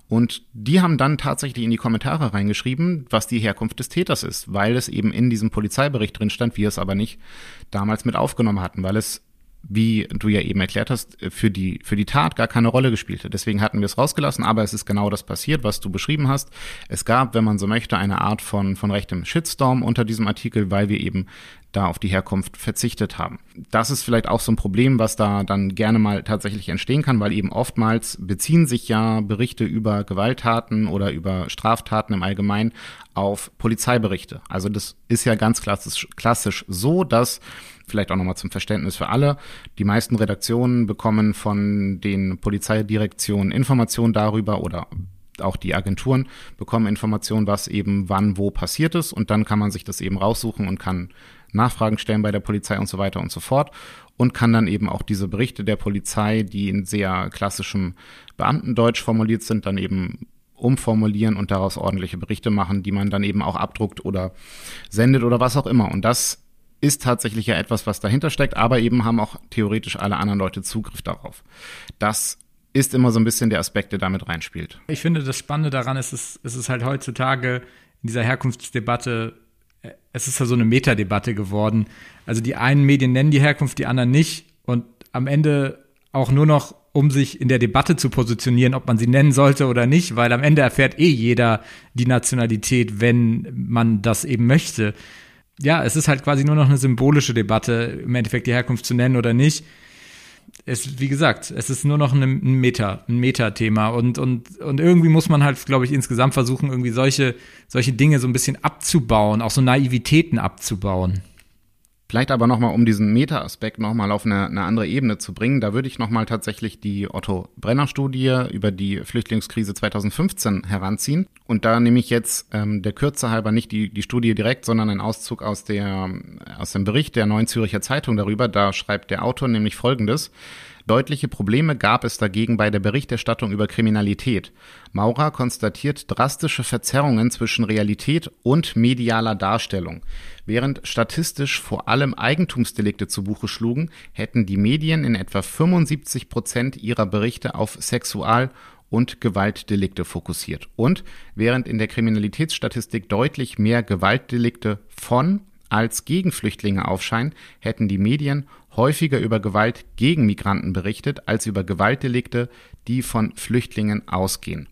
Und die haben dann tatsächlich in die Kommentare reingeschrieben, was die Herkunft des Täters ist, weil es eben in diesem Polizeibericht drin stand, wir es aber nicht damals mit aufgenommen hatten, weil es, wie du ja eben erklärt hast, für die, für die Tat gar keine Rolle gespielt hat. Deswegen hatten wir es rausgelassen, aber es ist genau das passiert, was du beschrieben hast. Es gab, wenn man so möchte, eine Art von, von rechtem Shitstorm unter diesem Artikel, weil wir eben da auf die Herkunft verzichtet haben. Das ist vielleicht auch so ein Problem, was da dann gerne mal tatsächlich entstehen kann, weil eben oftmals beziehen sich ja Berichte über Gewalttaten oder über Straftaten im Allgemeinen auf Polizeiberichte. Also das ist ja ganz klassisch, klassisch so, dass, vielleicht auch nochmal zum Verständnis für alle, die meisten Redaktionen bekommen von den Polizeidirektionen Informationen darüber oder auch die Agenturen bekommen Informationen, was eben wann wo passiert ist, und dann kann man sich das eben raussuchen und kann Nachfragen stellen bei der Polizei und so weiter und so fort und kann dann eben auch diese Berichte der Polizei, die in sehr klassischem Beamtendeutsch formuliert sind, dann eben umformulieren und daraus ordentliche Berichte machen, die man dann eben auch abdruckt oder sendet oder was auch immer. Und das ist tatsächlich ja etwas, was dahinter steckt, aber eben haben auch theoretisch alle anderen Leute Zugriff darauf. Das ist immer so ein bisschen der Aspekt, der damit reinspielt. Ich finde, das Spannende daran ist, es, es ist halt heutzutage in dieser Herkunftsdebatte, es ist ja so eine Metadebatte geworden. Also die einen Medien nennen die Herkunft, die anderen nicht, und am Ende auch nur noch, um sich in der Debatte zu positionieren, ob man sie nennen sollte oder nicht, weil am Ende erfährt eh jeder die Nationalität, wenn man das eben möchte. Ja, es ist halt quasi nur noch eine symbolische Debatte, im Endeffekt die Herkunft zu nennen oder nicht. Es, wie gesagt, es ist nur noch ein Meta, ein Meta-Thema, und, und, und irgendwie muss man halt, glaube ich, insgesamt versuchen, irgendwie solche, solche Dinge so ein bisschen abzubauen, auch so Naivitäten abzubauen. Vielleicht aber nochmal, um diesen Meta-Aspekt nochmal auf eine, eine andere Ebene zu bringen, da würde ich nochmal tatsächlich die Otto-Brenner-Studie über die Flüchtlingskrise zweitausendfünfzehn heranziehen. Und da nehme ich jetzt ähm, der Kürze halber nicht die, die Studie direkt, sondern einen Auszug aus, der, aus dem Bericht der Neuen Zürcher Zeitung darüber. Da schreibt der Autor nämlich Folgendes: Deutliche Probleme gab es dagegen bei der Berichterstattung über Kriminalität. Maurer konstatiert drastische Verzerrungen zwischen Realität und medialer Darstellung. Während statistisch vor allem Eigentumsdelikte zu Buche schlugen, hätten die Medien in etwa fünfundsiebzig Prozent ihrer Berichte auf Sexual- und Gewaltdelikte fokussiert. Und während in der Kriminalitätsstatistik deutlich mehr Gewaltdelikte von als gegen Flüchtlinge aufscheinen, hätten die Medien häufiger über Gewalt gegen Migranten berichtet, als über Gewaltdelikte, die von Flüchtlingen ausgehen.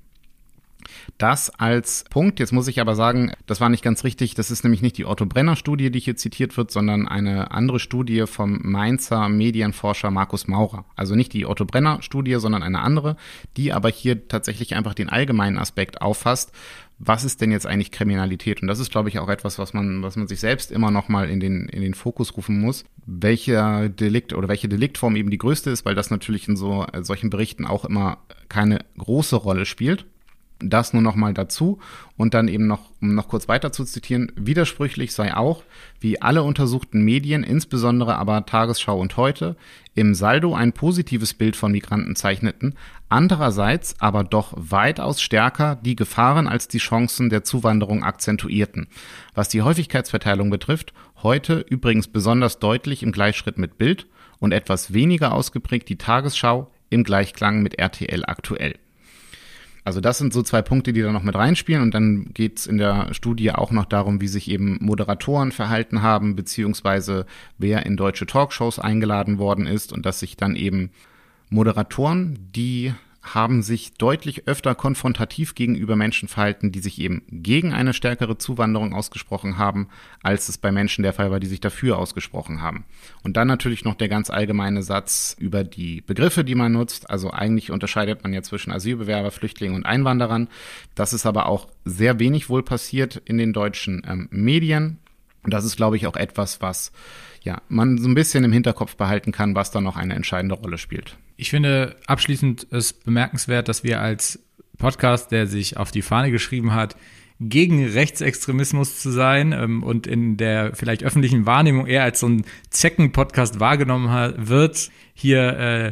Das als Punkt. Jetzt muss ich aber sagen, das war nicht ganz richtig. Das ist nämlich nicht die Otto-Brenner-Studie, die hier zitiert wird, sondern eine andere Studie vom Mainzer Medienforscher Markus Maurer. Also nicht die Otto-Brenner-Studie, sondern eine andere, die aber hier tatsächlich einfach den allgemeinen Aspekt auffasst. Was ist denn jetzt eigentlich Kriminalität? Und das ist, glaube ich, auch etwas, was man, was man sich selbst immer noch mal in den, in den Fokus rufen muss. Welcher Delikt oder welche Deliktform eben die größte ist, weil das natürlich in so äh, solchen Berichten auch immer keine große Rolle spielt. Das nur noch mal dazu. Und dann eben noch, um noch kurz weiter zu zitieren, widersprüchlich sei auch, wie alle untersuchten Medien, insbesondere aber Tagesschau und Heute, im Saldo ein positives Bild von Migranten zeichneten, andererseits aber doch weitaus stärker die Gefahren als die Chancen der Zuwanderung akzentuierten. Was die Häufigkeitsverteilung betrifft, Heute übrigens besonders deutlich im Gleichschritt mit Bild und etwas weniger ausgeprägt die Tagesschau im Gleichklang mit R T L aktuell. Also das sind so zwei Punkte, die da noch mit reinspielen, und dann geht's in der Studie auch noch darum, wie sich eben Moderatoren verhalten haben, beziehungsweise wer in deutsche Talkshows eingeladen worden ist, und dass sich dann eben Moderatoren, die haben sich deutlich öfter konfrontativ gegenüber Menschen verhalten, die sich eben gegen eine stärkere Zuwanderung ausgesprochen haben, als es bei Menschen der Fall war, die sich dafür ausgesprochen haben. Und dann natürlich noch der ganz allgemeine Satz über die Begriffe, die man nutzt. Also eigentlich unterscheidet man ja zwischen Asylbewerber, Flüchtlingen und Einwanderern. Das ist aber auch sehr wenig wohl passiert in den deutschen ähm, Medien. Und das ist, glaube ich, auch etwas, was ja man so ein bisschen im Hinterkopf behalten kann, was da noch eine entscheidende Rolle spielt. Ich finde abschließend ist bemerkenswert, dass wir als Podcast, der sich auf die Fahne geschrieben hat, gegen Rechtsextremismus zu sein ähm, und in der vielleicht öffentlichen Wahrnehmung eher als so ein Zecken-Podcast wahrgenommen hat, wird, hier äh,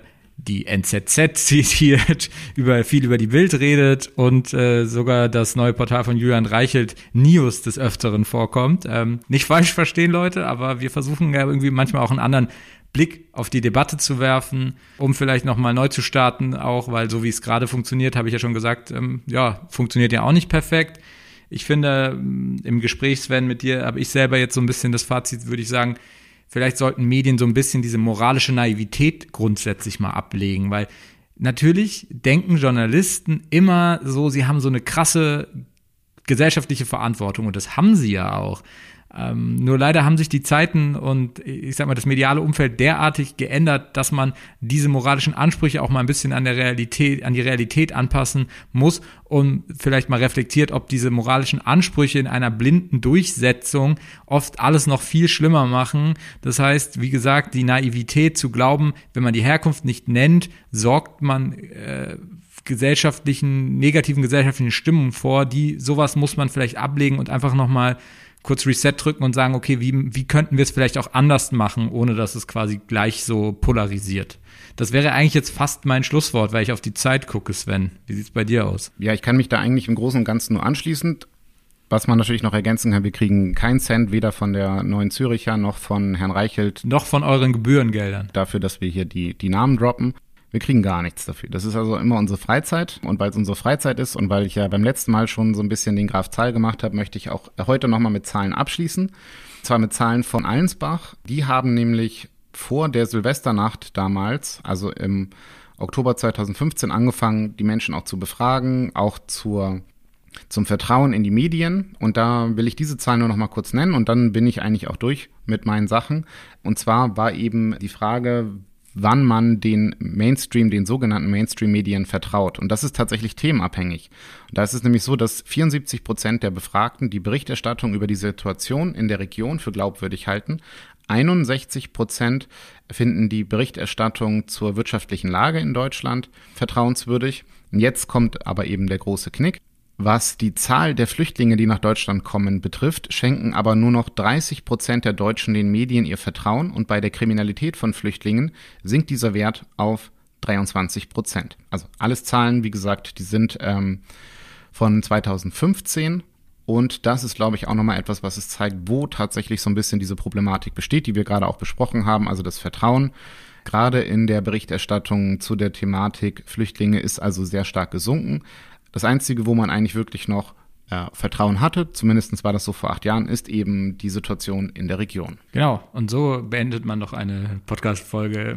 die N Z Z zitiert, über viel über die Bild redet und äh, sogar das neue Portal von Julian Reichelt, News, des Öfteren vorkommt. Ähm, nicht falsch verstehen, Leute, aber wir versuchen ja irgendwie manchmal auch einen anderen Blick auf die Debatte zu werfen, um vielleicht nochmal neu zu starten, auch weil so wie es gerade funktioniert, habe ich ja schon gesagt, ähm, ja, funktioniert ja auch nicht perfekt. Ich finde, im Gespräch, Sven, mit dir habe ich selber jetzt so ein bisschen das Fazit, würde ich sagen, vielleicht sollten Medien so ein bisschen diese moralische Naivität grundsätzlich mal ablegen, weil natürlich denken Journalisten immer so, sie haben so eine krasse gesellschaftliche Verantwortung und das haben sie ja auch. Ähm, nur leider haben sich die Zeiten und ich sag mal das mediale Umfeld derartig geändert, dass man diese moralischen Ansprüche auch mal ein bisschen an der Realität, an die Realität anpassen muss und vielleicht mal reflektiert, ob diese moralischen Ansprüche in einer blinden Durchsetzung oft alles noch viel schlimmer machen. Das heißt, wie gesagt, die Naivität zu glauben, wenn man die Herkunft nicht nennt, sorgt man äh, gesellschaftlichen, negativen gesellschaftlichen Stimmungen vor, die sowas muss man vielleicht ablegen und einfach nochmal kurz Reset drücken und sagen, okay, wie, wie könnten wir es vielleicht auch anders machen, ohne dass es quasi gleich so polarisiert. Das wäre eigentlich jetzt fast mein Schlusswort, weil ich auf die Zeit gucke, Sven. Wie sieht's bei dir aus? Ja, ich kann mich da eigentlich im Großen und Ganzen nur anschließen. Was man natürlich noch ergänzen kann, wir kriegen keinen Cent, weder von der Neuen Züricher noch von Herrn Reichelt. Noch von euren Gebührengeldern. Dafür, dass wir hier die, die Namen droppen. Wir kriegen gar nichts dafür. Das ist also immer unsere Freizeit. Und weil es unsere Freizeit ist und weil ich ja beim letzten Mal schon so ein bisschen den Graf Zahl gemacht habe, möchte ich auch heute nochmal mit Zahlen abschließen. Und zwar mit Zahlen von Allensbach. Die haben nämlich vor der Silvesternacht damals, also im Oktober zweitausendfünfzehn, angefangen, die Menschen auch zu befragen, auch zur, zum Vertrauen in die Medien. Und da will ich diese Zahlen nur nochmal kurz nennen und dann bin ich eigentlich auch durch mit meinen Sachen. Und zwar war eben die Frage, wann man den Mainstream, den sogenannten Mainstream-Medien vertraut. Und das ist tatsächlich themenabhängig. Und da ist es nämlich so, dass vierundsiebzig Prozent der Befragten die Berichterstattung über die Situation in der Region für glaubwürdig halten. einundsechzig Prozent finden die Berichterstattung zur wirtschaftlichen Lage in Deutschland vertrauenswürdig. Und jetzt kommt aber eben der große Knick. Was die Zahl der Flüchtlinge, die nach Deutschland kommen, betrifft, schenken aber nur noch dreißig Prozent der Deutschen den Medien ihr Vertrauen und bei der Kriminalität von Flüchtlingen sinkt dieser Wert auf dreiundzwanzig Prozent. Also alles Zahlen, wie gesagt, die sind ähm, von zweitausendfünfzehn und das ist, glaube ich, auch nochmal etwas, was es zeigt, wo tatsächlich so ein bisschen diese Problematik besteht, die wir gerade auch besprochen haben, also das Vertrauen. Gerade in der Berichterstattung zu der Thematik Flüchtlinge ist also sehr stark gesunken. Das Einzige, wo man eigentlich wirklich noch äh, Vertrauen hatte, zumindest war das so vor acht Jahren, ist eben die Situation in der Region. Genau, und so beendet man noch eine Podcast-Folge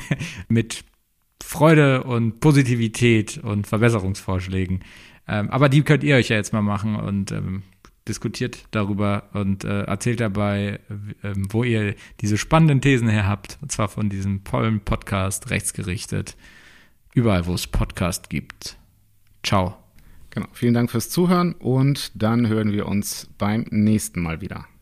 mit Freude und Positivität und Verbesserungsvorschlägen. Ähm, aber die könnt ihr euch ja jetzt mal machen und ähm, diskutiert darüber und äh, erzählt dabei, äh, wo ihr diese spannenden Thesen her habt. Und zwar von diesem tollen Podcast Rechtsgerichtet. Überall, wo es Podcast gibt. Ciao. Genau, vielen Dank fürs Zuhören und dann hören wir uns beim nächsten Mal wieder.